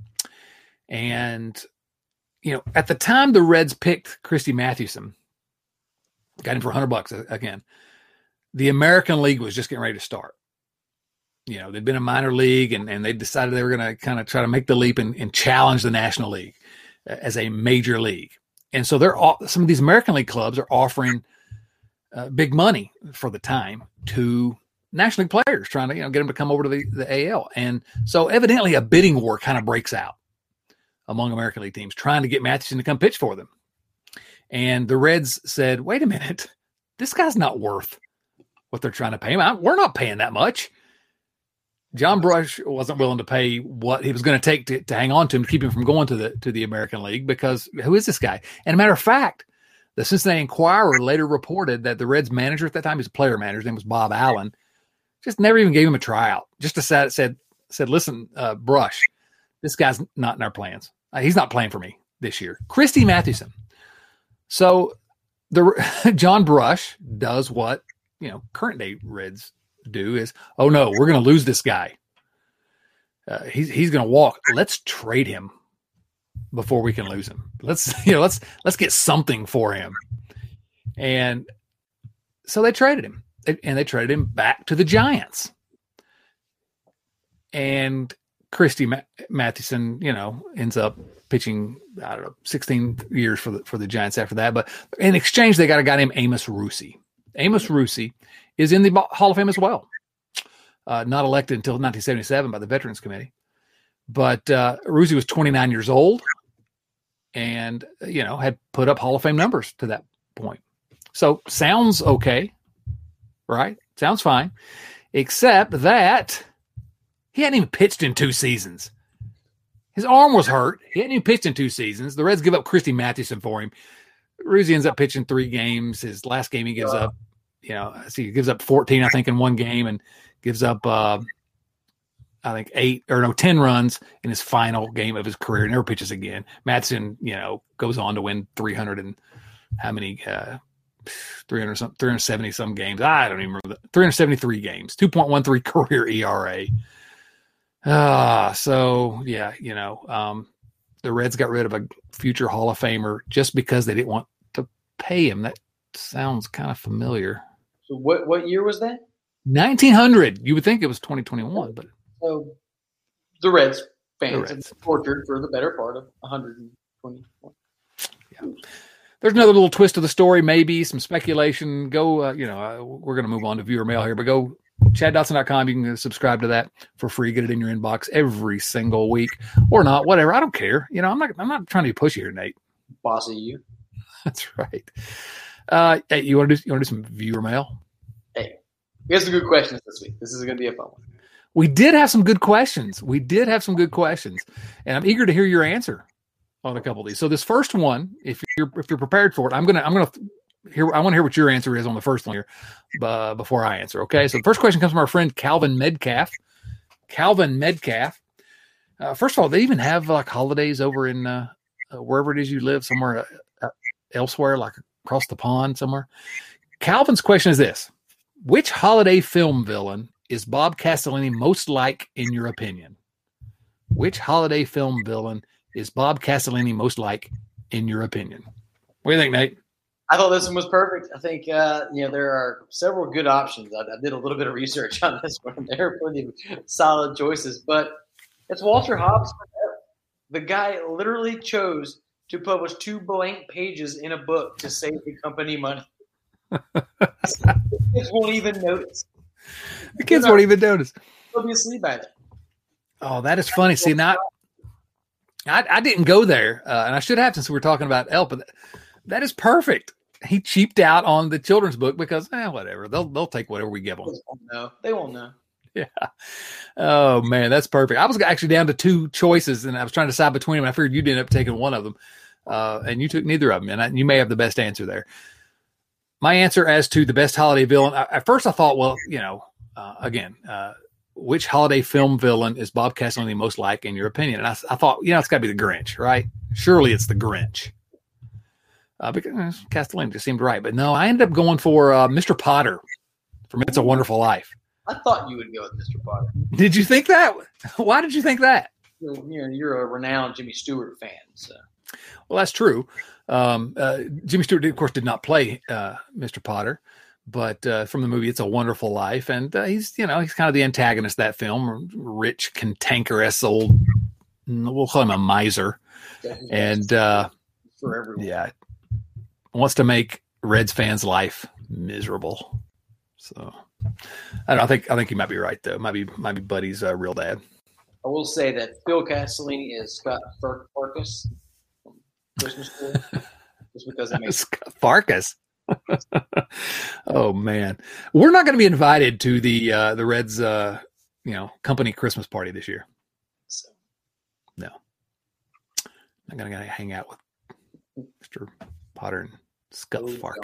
And, you know, at the time the Reds picked Christy Mathewson, got him for a hundred bucks again, the American League was just getting ready to start. You know, they'd been a minor league and, and they decided they were going to kind of try to make the leap and, and challenge the National League as a major league. And so they're all, some of these American League clubs are offering uh, big money for the time to National League players, trying to, you know, get them to come over to the, the A L. And so evidently a bidding war kind of breaks out among American League teams trying to get Mathewson to come pitch for them. And the Reds said, wait a minute, this guy's not worth what they're trying to pay him. We're not paying that much. John Brush wasn't willing to pay what he was going to take to, to hang on to him, to keep him from going to the to the American League, because who is this guy? And a matter of fact, the Cincinnati Enquirer later reported that the Reds manager at that time, his player manager, his name was Bob Allen, just never even gave him a tryout. Just decided, said, said, listen, uh, Brush, this guy's not in our plans. Uh, he's not playing for me this year. Christy Mathewson. So the John Brush does what, you know, current day Reds do is, oh no, we're going to lose this guy. Uh, he's he's going to walk. Let's trade him before we can lose him. Let's you know let's let's get something for him. And so they traded him, and they traded him back to the Giants. And Christy Mathewson, you know, ends up pitching, I don't know, sixteen years for the for the Giants after that. But in exchange, they got a guy named Amos Rusi. Amos Rusi is in the Hall of Fame as well. Uh, not elected until nineteen seventy-seven by the Veterans Committee. But uh, Rusi was twenty-nine years old and, you know, had put up Hall of Fame numbers to that point. So sounds okay, right? Sounds fine, except that he hadn't even pitched in two seasons. His arm was hurt. He hadn't even pitched in two seasons. The Reds give up Christy Mathewson for him. Rusi ends up pitching three games. His last game he gives up, you know, see, he gives up fourteen, I think, in one game, and gives up, uh, I think, eight or no, ten runs in his final game of his career. Never pitches again. Mathewson, you know, goes on to win three hundred and how many, uh, three hundred some, three hundred seventy some games. I don't even remember. three hundred seventy-three games, two point one three career E R A. Ah, so yeah, you know, um, the Reds got rid of a future Hall of Famer just because they didn't want to pay him. That sounds kind of familiar. So what what year was that? nineteen hundred. You would think it was twenty twenty-one, but so the Reds fans the Reds. have been tortured for the better part of one hundred twenty-one. Yeah. There's another little twist to the story, maybe some speculation. Go, uh, you know, uh, we're going to move on to viewer mail here, but go chad dotson dot com. You can subscribe to that for free. Get it in your inbox every single week, or not, whatever. I don't care. You know, I'm not. I'm not trying to be pushy here, Nate. Bossy you. That's right. Uh, hey, you want to do? You want to do some viewer mail? Hey, we have some good questions this week. This is going to be a fun one. We did have some good questions. We did have some good questions, and I'm eager to hear your answer on a couple of these. So this first one, if you're if you're prepared for it, I'm gonna I'm gonna hear. I want to hear what your answer is on the first one here, uh, before I answer. Okay. So the first question comes from our friend Calvin Medcalf. Calvin Medcalf. Uh, first of all, they even have like holidays over in uh, uh, wherever it is you live, somewhere uh, elsewhere, like across the pond somewhere. Calvin's question is this: which holiday film villain is Bob Castellini most like in your opinion? Which holiday film villain is Bob Castellini most like in your opinion? What do you think, Nate? I thought this one was perfect. I think, uh, you know, there are several good options. I, I did a little bit of research on this one. There are plenty of solid choices, but it's Walter Hobbs. The guy literally chose to publish two blank pages in a book to save the company money. The kids won't even notice. The kids won't even notice. They'll be asleep by then. Oh, that is funny. See, not I, I didn't go there, uh, and I should have since we were talking about Elf. But that is perfect. He cheaped out on the children's book because, eh, whatever. They'll they'll take whatever we give them. They won't know. They won't know. Yeah. Oh man, that's perfect. I was actually down to two choices, and I was trying to decide between them. I figured you'd end up taking one of them, uh, and you took neither of them. And I, you may have the best answer there. My answer as to the best holiday villain. I, at first, I thought, well, you know, uh, again. Uh, Which holiday film villain is Bob Castellini most like, in your opinion? And I, I thought, you know, it's got to be the Grinch, right? Surely it's the Grinch. Uh, because Castellini just seemed right. But no, I ended up going for uh, Mister Potter from It's a Wonderful Life. I thought you would go with Mister Potter. Did you think that? Why did you think that? You're, you're, you're a renowned Jimmy Stewart fan. So. Well, that's true. Um, uh, Jimmy Stewart, of course, did not play uh, Mister Potter. But uh, from the movie It's a Wonderful Life, and uh, he's, you know, he's kind of the antagonist of that film, rich, cantankerous old, we'll call him a miser. And uh, for everyone. Yeah, wants to make Reds fans' life miserable. So I don't know, I think I think he might be right though. Might be might be Buddy's uh, real dad. I will say that Phil Castellini is Scott Farkas from Christmas Story, just because that makes Scott Farkas. Oh man, we're not going to be invited to the uh, the Reds, uh, you know, company Christmas party this year. So. No, I'm going to hang out with Mister Potter and Scott oh, Farkas.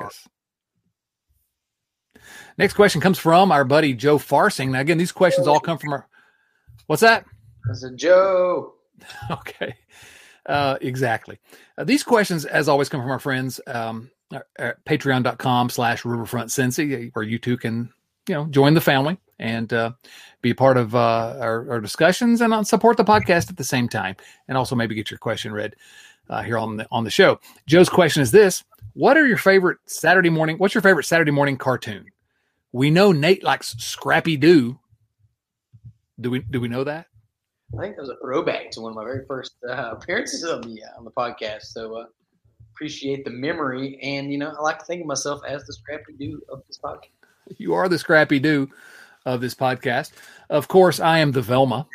God. Next question comes from our buddy Joe Farsing. Now, again, these questions all come from our. What's that? I said Joe. Okay, uh, exactly. Uh, these questions, as always, come from our friends. Um, at patreon.com slash riverfront Cincy, where you too can, you know, join the family and uh, be a part of uh, our, our discussions and support the podcast at the same time, and also maybe get your question read uh, here on the on the show. Joe's question is this: what are your favorite Saturday morning? What's your favorite Saturday morning cartoon? We know Nate likes Scrappy Doo. Do we do we know that? I think that was a throwback to one of my very first uh, appearances on the uh, on the podcast. So. Uh, Appreciate the memory, and you know, I like to think of myself as the Scrappy Doo of this podcast. You are the Scrappy Doo of this podcast. Of course, I am the Velma.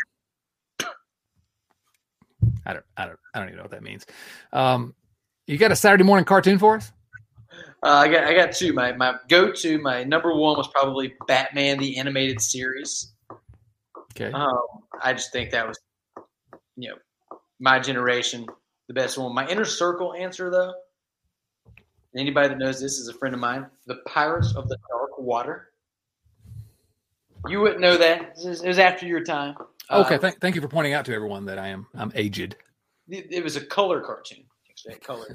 I don't, I don't, I don't even know what that means. Um, you got a Saturday morning cartoon for us? Uh, I got, I got two. My my go to, my number one was probably Batman the Animated Series. Okay. Um, I just think that was, you know, my generation. The best one. My inner circle answer, though, anybody that knows this is a friend of mine, the Pirates of the Dark Water. You wouldn't know that. It was, it was after your time. Okay, uh, th- thank you for pointing out to everyone that I am I'm aged. It, it was a color cartoon. Actually, colors.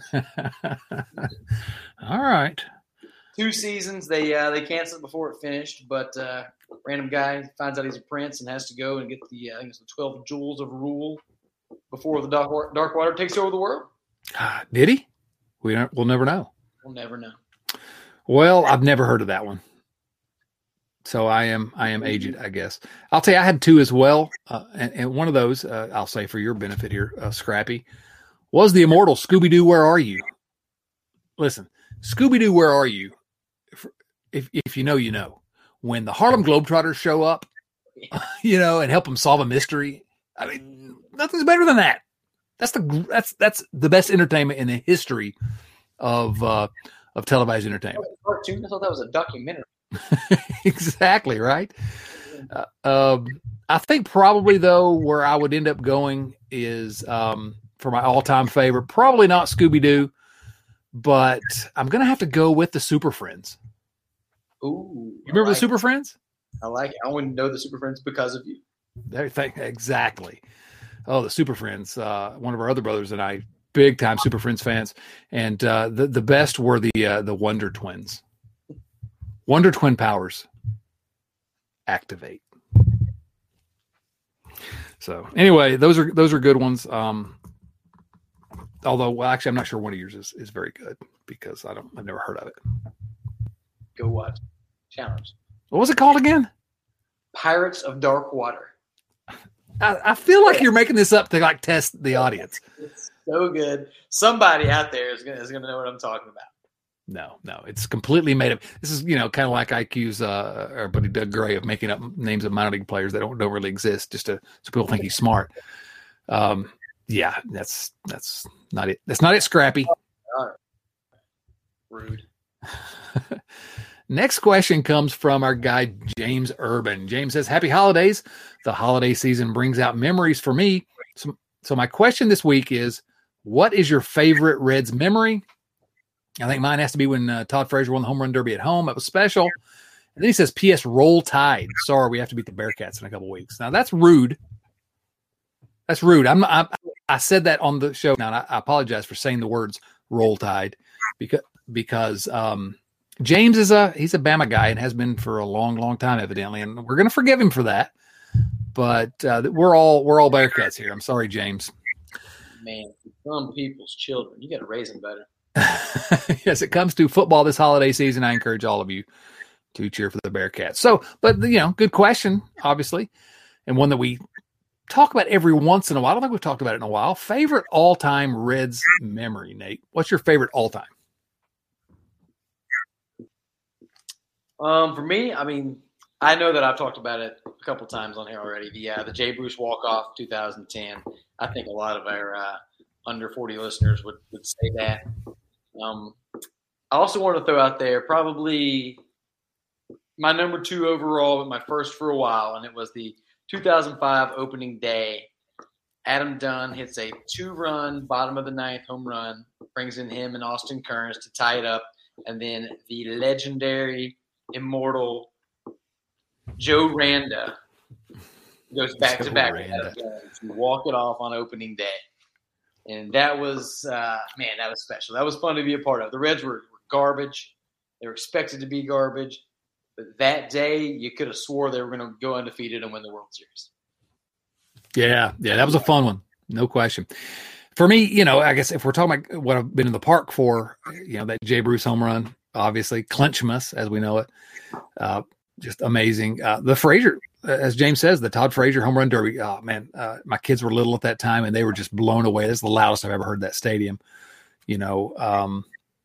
All right. Two seasons. They uh, they canceled before it finished, but uh, random guy finds out he's a prince and has to go and get the uh, I think it's the twelve jewels of rule. Before the dark, dark water takes over the world. Did he? We don't, we'll never know. We'll never know. Well, I've never heard of that one. So I am I am aged, I guess. I'll tell you, I had two as well. Uh, and, and one of those, uh, I'll say for your benefit here, uh, Scrappy, was the immortal Scooby-Doo, Where Are You? Listen, Scooby-Doo, Where Are You? If, if, if you know, you know. When the Harlem Globetrotters show up, you know, and help them solve a mystery, I mean, nothing's better than that. That's the that's that's the best entertainment in the history of uh, of televised entertainment. Cartoon? I thought that was a documentary. Exactly right. Uh, um, I think probably though where I would end up going is um, for my all-time favorite. Probably not Scooby-Doo, but I'm gonna have to go with the Super Friends. Ooh, you remember like the Super Friends? I like it. I wouldn't know the Super Friends because of you. There, th- exactly. Oh, the Super Friends. Uh, one of our other brothers and I, big time Super Friends fans, and uh, the the best were the uh, the Wonder Twins. Wonder Twin powers activate. So anyway, those are those are good ones. Um, although, well, actually, I'm not sure one of yours is, is very good because I don't I've never heard of it. Go watch. Challenge. What was it called again? Pirates of Dark Water. I, I feel like you're making this up to like test the audience. It's so good. Somebody out there is gonna is gonna know what I'm talking about. No, no, it's completely made up. This is, you know, kind of like I Q's uh, our buddy Doug Gray of making up names of minor league players that don't don't really exist, just to so people think he's smart. Um, yeah, that's that's not it. That's not it, Scrappy. Rude. Next question comes from our guy James Urban. James says, "Happy holidays. The holiday season brings out memories for me. So, so my question this week is, what is your favorite Reds memory?" I think mine has to be when uh, Todd Frazier won the home run derby at home. It was special. And then he says, P S Roll Tide. Sorry, we have to beat the Bearcats in a couple weeks. Now, that's rude. That's rude. I'm, I, I said that on the show. Now, I, I apologize for saying the words Roll Tide because, because um, James is a he's a Bama guy and has been for a long, long time, evidently. And we're going to forgive him for that. But uh, we're all we're all Bearcats here. I'm sorry, James. Man, some people's children. You got to raise them better. As it comes to football this holiday season, I encourage all of you to cheer for the Bearcats. So, but you know, good question, obviously, and one that we talk about every once in a while. I don't think we've talked about it in a while. Favorite all-time Reds memory, Nate? What's your favorite all-time? Um, for me, I mean, I know that I've talked about it a couple times on here already. The uh, the Jay Bruce walk-off two thousand ten. I think a lot of our uh, under forty listeners would, would say that. Um, I also want to throw out there probably my number two overall, but my first for a while, and it was the two thousand five opening day. Adam Dunn hits a two-run, bottom of the ninth home run, brings in him and Austin Kearns to tie it up, and then the legendary, immortal Joe Randa goes back-to-back to walk it off on opening day. And that was, uh, man, that was special. That was fun to be a part of. The Reds were, were garbage. They were expected to be garbage. But that day, you could have swore they were going to go undefeated and win the World Series. Yeah, yeah, that was a fun one. No question. For me, you know, I guess if we're talking about what I've been in the park for, you know, that Jay Bruce home run, obviously, Clinchmas, as we know it, uh, just amazing. Uh, the Frazier, as James says, the Todd Frazier home run derby. Oh man, uh, my kids were little at that time, and they were just blown away. This is the loudest I've ever heard that stadium. You know, um,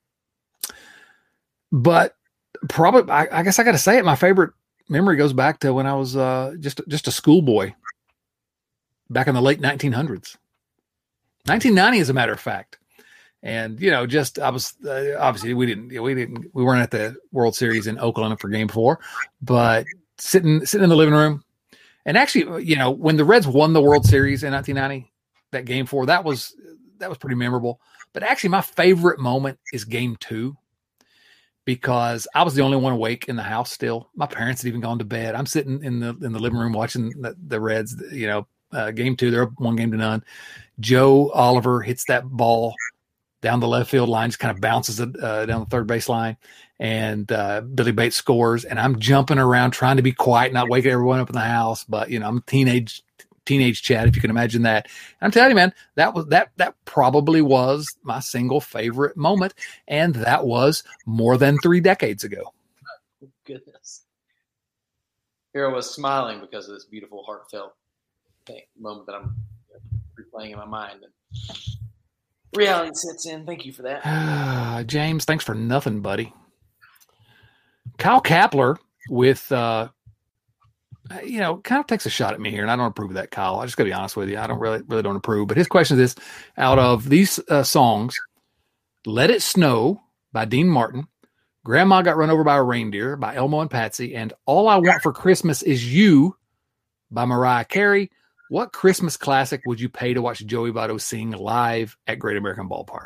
but probably, I, I guess I got to say it. My favorite memory goes back to when I was uh, just just a schoolboy back in the late nineteen hundreds, nineteen ninety, as a matter of fact. And, you know, just, I was, uh, obviously we didn't, we didn't, we weren't at the World Series in Oakland for game four, but sitting, sitting in the living room. And actually, you know, when the Reds won the World Series in nineteen ninety, that game four, that was, that was pretty memorable. But actually my favorite moment is game two, because I was the only one awake in the house still. My parents had even gone to bed. I'm sitting in the, in the living room watching the, the Reds, you know, uh, game two, they're up one game to none. Joe Oliver hits that ball down the left field line, just kind of bounces it uh, down the third base line, and uh, Billy Bates scores. And I'm jumping around trying to be quiet, not waking everyone up in the house. But you know, I'm a teenage teenage Chad, if you can imagine that. And I'm telling you, man, that was that that probably was my single favorite moment, and that was more than three decades ago. Oh, goodness, here I was smiling because of this beautiful, heartfelt thing, moment that I'm replaying in my mind. And reality sets in. Thank you for that. James, thanks for nothing, buddy. Kyle Kapler with, uh, you know, kind of takes a shot at me here, and I don't approve of that, Kyle. I just got to be honest with you. I don't really, really don't approve. But his question is this: out of these uh, songs, "Let It Snow" by Dean Martin, "Grandma Got Run Over by a Reindeer" by Elmo and Patsy, and "All I Want for Christmas Is You" by Mariah Carey, what Christmas classic would you pay to watch Joey Votto sing live at Great American Ballpark?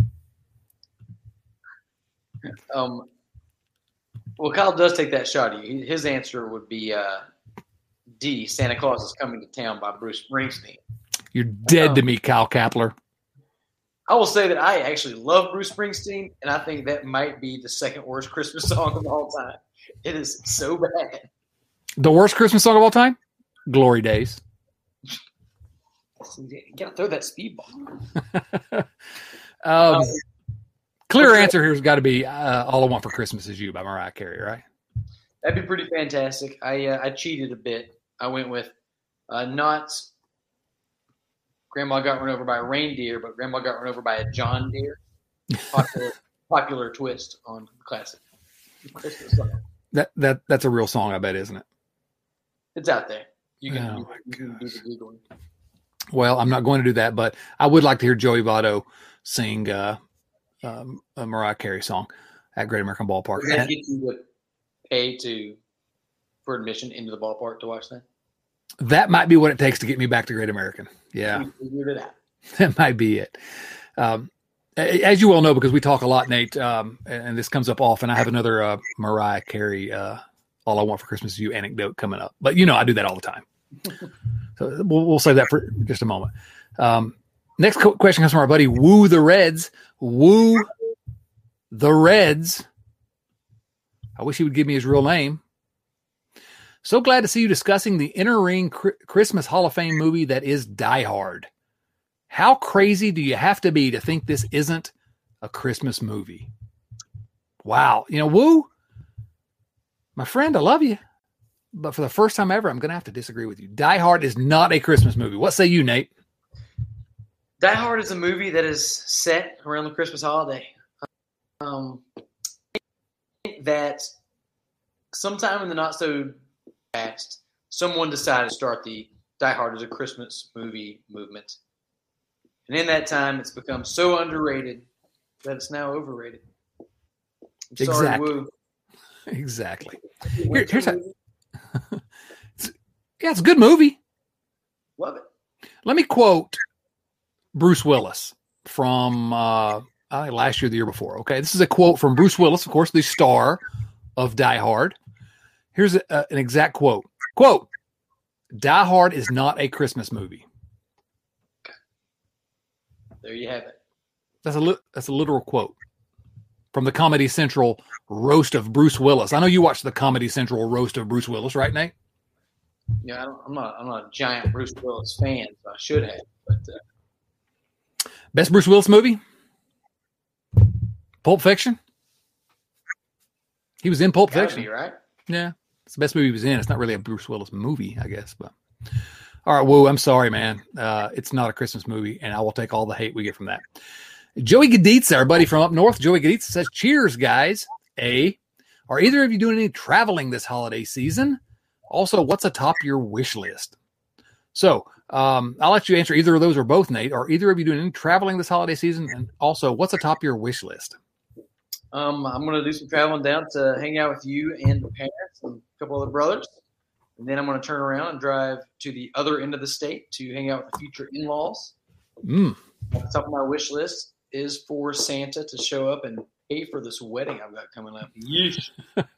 Um, well, Kyle does take that shot at you. His answer would be uh, D, Santa Claus Is Coming to Town by Bruce Springsteen. You're dead um, to me, Kyle Kapler. I will say that I actually love Bruce Springsteen, and I think that might be the second worst Christmas song of all time. It is so bad. The worst Christmas song of all time? Glory Days. You gotta throw that speedball. um, um, clear answer here has got to be uh, "All I Want for Christmas Is You" by Mariah Carey, right? That'd be pretty fantastic. I uh, I cheated a bit. I went with uh, not "Grandma Got Run Over by a Reindeer," but "Grandma Got Run Over by a John Deere." Popular, popular twist on classic Christmas song. That that that's a real song, I bet, isn't it? It's out there. You can, Oh, do, you can do the Googling. Well, I'm not going to do that, but I would like to hear Joey Votto sing uh, um, a Mariah Carey song at Great American Ballpark. Does that get you to pay to for admission into the ballpark to watch that? That might be what it takes to get me back to Great American. Yeah, We figured it out. that might be it. Um, as you well know, because we talk a lot, Nate, um, and this comes up often, I have another uh, Mariah Carey uh, All I Want for Christmas Is You anecdote coming up. But, you know, I do that all the time. So we'll, we'll save that for just a moment. Um, next co- question comes from our buddy Woo the Reds. Woo the Reds. I wish he would give me his real name. So glad to see you discussing the Inner Ring cr- Christmas Hall of Fame movie that is Die Hard. How crazy do you have to be to think this isn't a Christmas movie? Wow. You know, Woo, my friend, I love you. But for the first time ever, I'm going to have to disagree with you. Die Hard is not a Christmas movie. What say you, Nate? Die Hard is a movie that is set around the Christmas holiday. Um, I think that sometime in the not so past, someone decided to start the Die Hard as a Christmas movie movement. And in that time, it's become so underrated that it's now overrated. I'm sorry, Exactly. Woo. Exactly. Here, here's how, it's, yeah, it's a good movie. Love it. Let me quote Bruce Willis from uh, I think last year, the year before. Okay, this is a quote from Bruce Willis, of course, the star of Die Hard. Here's a, uh, an exact quote. Quote, Die Hard is not a Christmas movie. There you have it. That's a li- that's a literal quote from the Comedy Central roast of Bruce Willis. I know you watched the Comedy Central roast of Bruce Willis, right, Nate? Yeah, I don't, I'm not. I'm not a giant Bruce Willis fan, so I should have. But uh, Best Bruce Willis movie? Pulp Fiction. He was in Pulp gotta Fiction, be, right? Yeah, it's the best movie he was in. It's not really a Bruce Willis movie, I guess, but. All right, Woo, I'm sorry, man. Uh, it's not a Christmas movie, and I will take all the hate we get from that. Joey Gaditza, our buddy from up north, Joey Gaditza says, cheers, guys. A, are either of you doing any traveling this holiday season? Also, what's atop your wish list? So um, I'll let you answer either of those or both, Nate. Are either of you doing any traveling this holiday season? And also, what's atop your wish list? Um, I'm going to do some traveling down to hang out with you and the parents and a couple other brothers. And then I'm going to turn around and drive to the other end of the state to hang out with the future in-laws. Mm. At the top of my wish list is for Santa to show up and pay for this wedding I've got coming up. Yeesh.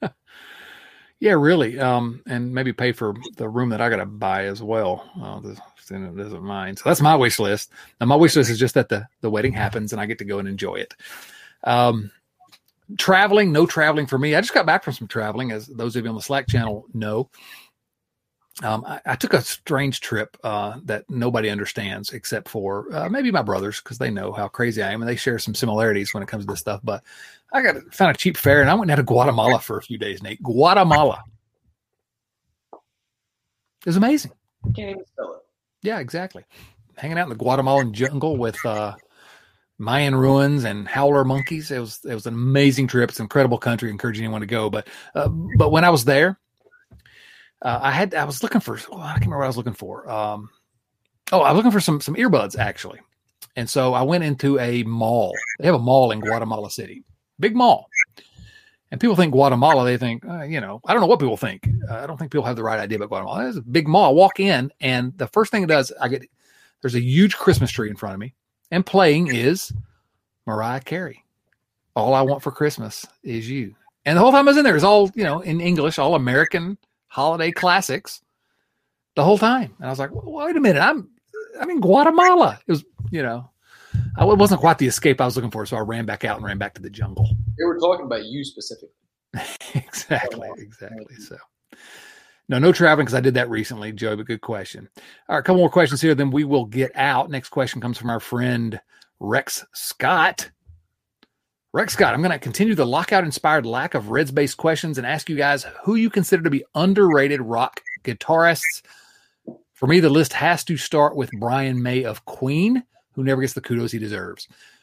Yeah, really. Um, and maybe pay for the room that I got to buy as well. Uh, this doesn't mind. So that's my wish list. Now, my wish list is just that the, the wedding happens and I get to go and enjoy it. Um, traveling, no traveling for me. I just got back from some traveling, as those of you on the Slack channel know. Um, I, I took a strange trip uh, that nobody understands except for uh, maybe my brothers, because they know how crazy I am and they share some similarities when it comes to this stuff. But I got found a cheap fare and I went down to Guatemala for a few days, Nate. Guatemala. It was amazing. Can't even spell it. Yeah, exactly. Hanging out in the Guatemalan jungle with uh, Mayan ruins and howler monkeys. It was it was an amazing trip. It's an incredible country. I encourage anyone to go. But uh, but when I was there, Uh, I had, I was looking for, well, I can't remember what I was looking for. Um, oh, I was looking for some, some earbuds actually. And so I went into a mall. They have a mall in Guatemala City, big mall. And people think Guatemala, they think, uh, you know, I don't know what people think. Uh, I don't think people have the right idea about Guatemala. It's a big mall. I walk in and the first thing it does, I get, there's a huge Christmas tree in front of me and playing is Mariah Carey. All I Want for Christmas Is You. And the whole time I was in there, it was all, you know, in English, all American holiday classics the whole time. And I was like, well, wait a minute. I'm, I'm in Guatemala. It was, you know, I, it wasn't quite the escape I was looking for. So I ran back out and ran back to the jungle. They were talking about you specifically. exactly. Exactly. So no, no traveling because I did that recently, Joe, but good question. All right. A couple more questions here. Then we will get out. Next question comes from our friend Rex Scott. Rex Scott, I'm going to continue the lockout-inspired lack of Reds-based questions and ask you guys who you consider to be underrated rock guitarists. For me, the list has to start with Brian May of Queen, who never gets the kudos he deserves.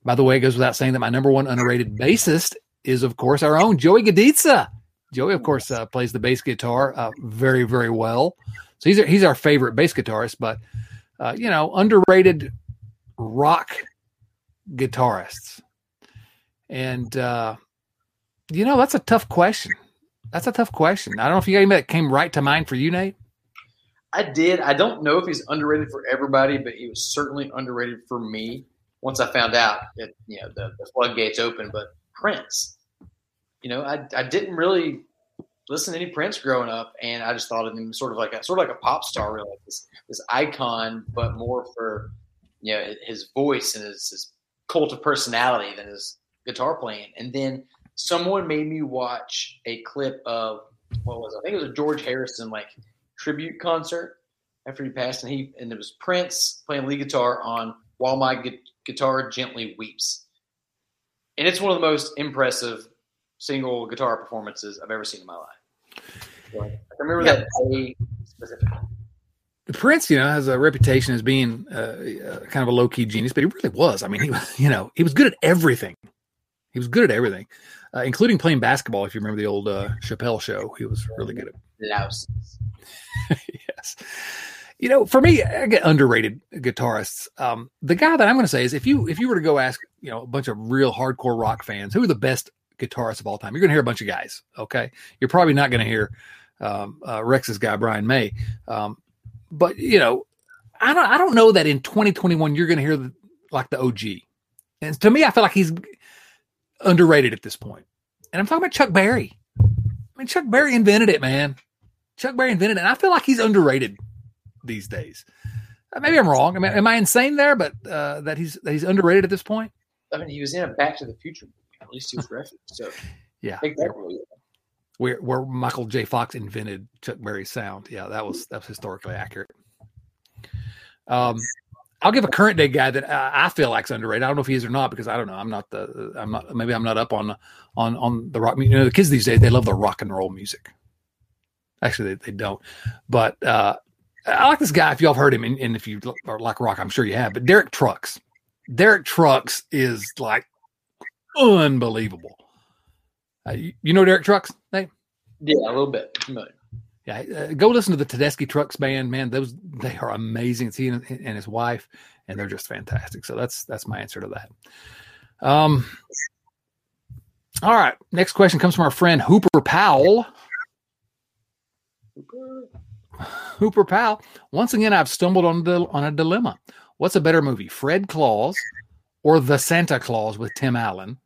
By the way, it goes without saying that my number one underrated bassist is, of course, our own Joey Gaditza. Joey, of course, uh, plays the bass guitar uh, very, very well. So he's, he's our favorite bass guitarist, but, uh, you know, underrated rock guitarists. And, uh, you know, that's a tough question. That's a tough question. I don't know if you got anybody that came right to mind for you, Nate. I did. I don't know if he's underrated for everybody, but he was certainly underrated for me once I found out that, you know, the, the floodgates open. But Prince, you know, I I didn't really listen to any Prince growing up, and I just thought of him sort of like a sort of like a pop star, really, like this this icon, but more for, you know, his voice and his, his cult of personality than his guitar playing. And then someone made me watch a clip of what was it? I think it was a George Harrison like tribute concert after he passed, and he and it was Prince playing lead guitar on "While My Gu- Guitar Gently Weeps," and it's one of the most impressive single guitar performances I've ever seen in my life. So I remember yeah. that day specifically. Prince, you know, has a reputation as being uh, uh, kind of a low key genius, but he really was. I mean, he was, you know, he was good at everything. He was good at everything, uh, including playing basketball. If you remember the old uh, Chappelle show, he was really good at louses. Yes. You know, for me, I get underrated guitarists. Um, the guy that I'm going to say is if you if you were to go ask, you know, a bunch of real hardcore rock fans, who are the best guitarists of all time, you're going to hear a bunch of guys. Okay, you're probably not going to hear um, uh, Rex's guy Brian May, um, but you know, I don't I don't know that in twenty twenty-one you're going to hear the, like the O G. And to me, I feel like he's underrated at this point. And I'm talking about Chuck Berry. I mean, Chuck Berry invented it, man. Chuck Berry invented it, and I feel like he's underrated these days. Uh, maybe I'm wrong. I mean, am I insane there? But uh, that he's that he's underrated at this point. I mean, he was in a Back to the Future movie. At least he was referenced. So yeah, take that really. Where where Michael J. Fox invented Chuck Berry's sound. Yeah, that was that was historically accurate. Um, I'll give a current day guy that I, I feel like's underrated. I don't know if he is or not because I don't know. I'm not the I'm not maybe I'm not up on on on the rock. You know, the kids these days they love the rock and roll music. Actually, they, they don't. But uh, I like this guy. If y'all have heard him, and, and if you are like rock, I'm sure you have. But Derek Trucks, Derek Trucks is like unbelievable. Uh, you, you know Derek Trucks, Nate? Yeah, a little bit. Yeah, uh, go listen to the Tedeschi Trucks band, man. Those they are amazing. It's he and, and his wife, and they're just fantastic. So that's that's my answer to that. Um. All right, next question comes from our friend Hooper Powell. Hooper Powell. Once again, I've stumbled on the, on a dilemma. What's a better movie, Fred Claus or The Santa Claus with Tim Allen?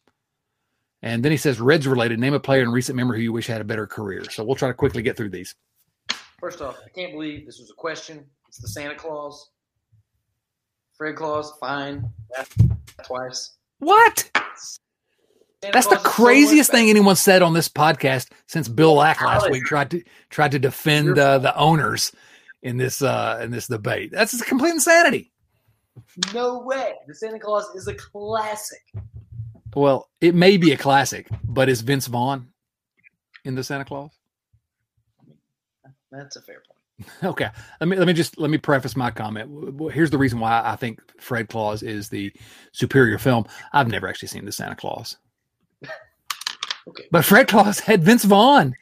And then he says, Reds related. Name a player in recent memory who you wish had a better career. So we'll try to quickly get through these. First off, I can't believe this was a question. It's the Santa Claus. Fred Claus, fine. That's twice. What? Santa That's Claus the craziest so thing anyone said on this podcast since Bill Lack last week tried to tried to defend uh, the owners in this uh, in this debate. That's just complete insanity. No way. The Santa Claus is a classic. Well, it may be a classic, but is Vince Vaughn in the Santa Claus? That's a fair point. Okay. Let me let me just let me preface my comment. Here's the reason why I think Fred Claus is the superior film. I've never actually seen the Santa Claus. Okay. But Fred Claus had Vince Vaughn.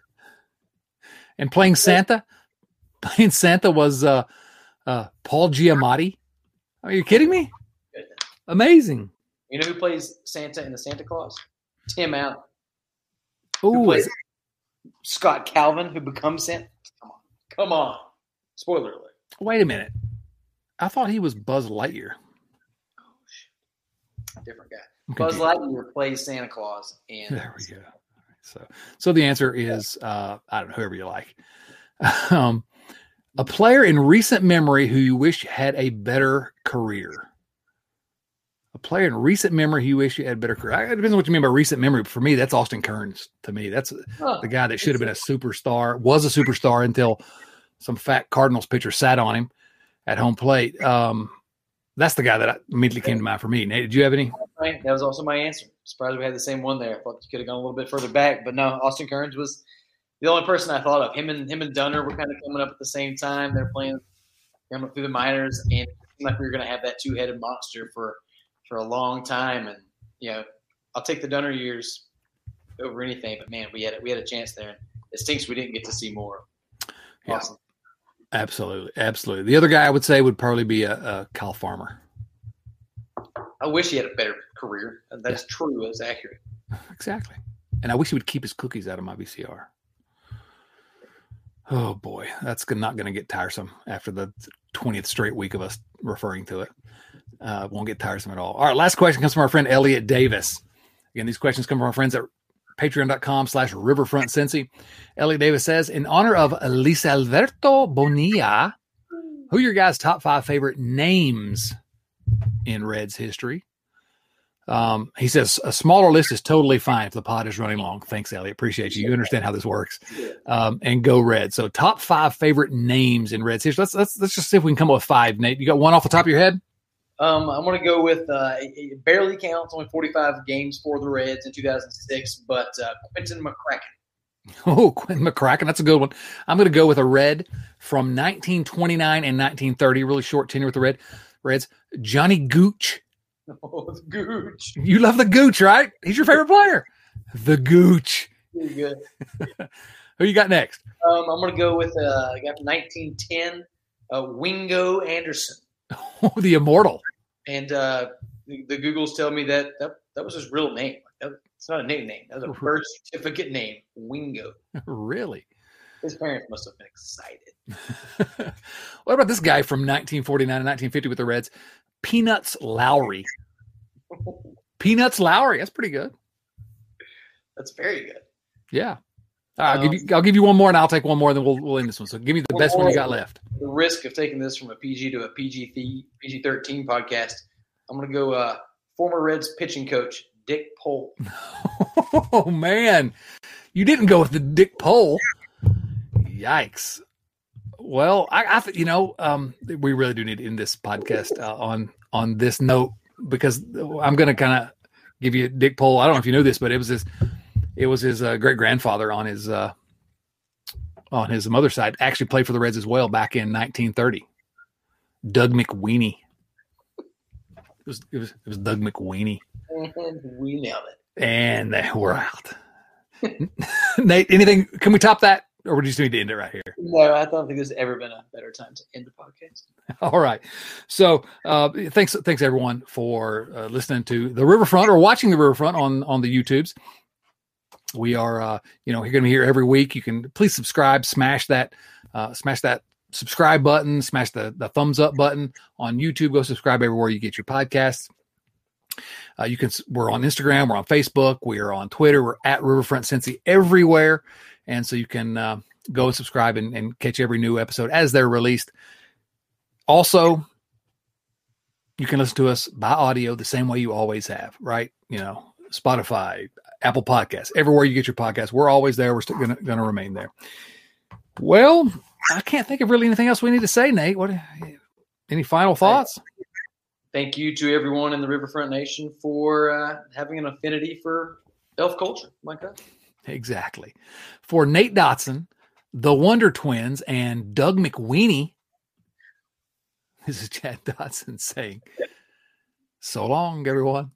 And playing Santa, playing Santa was uh, uh, Paul Giamatti. Are you kidding me? Amazing. You know who plays Santa in the Santa Claus? Tim Allen. Ooh, who plays Scott Calvin, who becomes Santa? Come on. Come on. Spoiler alert. Wait a minute. I thought he was Buzz Lightyear. Oh, shit. Different guy. I'm Buzz confused. Lightyear plays Santa Claus. And There we go. So, so the answer is, uh, I don't know, whoever you like. Um, a player in recent memory who you wish had a better career. A player in recent memory who you wish you had a better career. It depends on what you mean by recent memory. But for me, that's Austin Kearns. To me, that's Oh, the guy that should have been a superstar, was a superstar until some fat Cardinals pitcher sat on him at home plate. Um, that's the guy that immediately came to mind for me. Nate, did you have any? That was also my answer. Surprised we had the same one there. I thought you could have gone a little bit further back, but no, Austin Kearns was the only person I thought of. Him and him and Dunner were kind of coming up at the same time. They're playing coming up through the minors, and it seemed like we were going to have that two-headed monster for for a long time, and you know, I'll take the Dunner years over anything. But man, we had we had a chance there, and it stinks we didn't get to see more. Yeah, awesome. Absolutely, absolutely. The other guy I would say would probably be a, a Kyle Farmer. I wish he had a better career. That's yeah. true. That's accurate. Exactly. And I wish he would keep his cookies out of my V C R. Oh boy, that's not going to get tiresome after the twentieth straight week of us referring to it. Uh, won't get tiresome at all. All right, last question comes from our friend Elliot Davis. Again, these questions come from our friends at patreon.com slash Riverfront Cincy. Elliot Davis says, in honor of Luis Alberto Bonilla, who are your guys' top five favorite names in Reds history? Um, he says a smaller list is totally fine if the pod is running long. Thanks, Elliot. Appreciate you. You understand how this works. Um, and go Reds. So top five favorite names in Reds history. Let's let's let's just see if we can come up with five. Nate, you got one off the top of your head? Um, I'm going to go with uh, it barely counts, only forty-five games for the Reds in two thousand six, but uh, Quentin McCracken. Oh, Quentin McCracken. That's a good one. I'm going to go with a Red from nineteen twenty-nine and nineteen thirty. Really short tenure with the Red Reds. Johnny Gooch. Oh, the Gooch. You love the Gooch, right? He's your favorite player. The Gooch. Pretty good. Who you got next? Um, I'm going to go with uh, I got nineteen ten, uh, Wingo Anderson. Oh, the immortal. And uh, the, the Googles tell me that, that that was his real name. That, it's not a nickname. That was a birth certificate name, Wingo. Really? His parents must have been excited. What about this guy from nineteen forty-nine and nineteen fifty with the Reds? Peanuts Lowry. Peanuts Lowry. That's pretty good. That's very good. Yeah. I'll, um, give you, I'll give you one more, and I'll take one more, and then we'll, we'll end this one. So give me the best one you got left. The risk of taking this from a P G to a P G thirteen podcast, I'm going to go uh, former Reds pitching coach, Dick Pole. Oh, man. You didn't go with the Dick Pole. Yikes. Well, I, I th- you know, um, we really do need to end this podcast uh, on on this note, because I'm going to kind of give you Dick Pole. I don't know if you know this, but it was his, it was his uh, great grandfather on his uh, on his mother's side actually played for the Reds as well back in nineteen thirty. Doug McWeeny. It was it was it was Doug McWeeny. And we nailed it. And we're out. Nate, anything? Can we top that? Or would you just need to end it right here? No, I don't think there's ever been a better time to end the podcast. All right. So uh, thanks, thanks everyone for uh, listening to the Riverfront or watching the Riverfront on, on the YouTubes. We are, uh, you know, you're going to be here every week. You can please subscribe, smash that, uh, smash that subscribe button, smash the, the thumbs up button on YouTube. Go subscribe everywhere you get your podcasts. Uh, you can, we're on Instagram, we're on Facebook, we are on Twitter, we're at Riverfront Cincy everywhere. And so you can uh, go and subscribe and, and catch every new episode as they're released. Also, you can listen to us by audio the same way you always have, right? You know, Spotify, Apple Podcasts, everywhere you get your podcasts. We're always there. We're still going to remain there. Well, I can't think of really anything else we need to say, Nate. What? Any final thoughts? Thank you to everyone in the Riverfront Nation for uh, having an affinity for elf culture like that. Exactly. For Nate Dotson, the Wonder Twins, and Doug McWeeny, this is Chad Dotson saying, so long, everyone.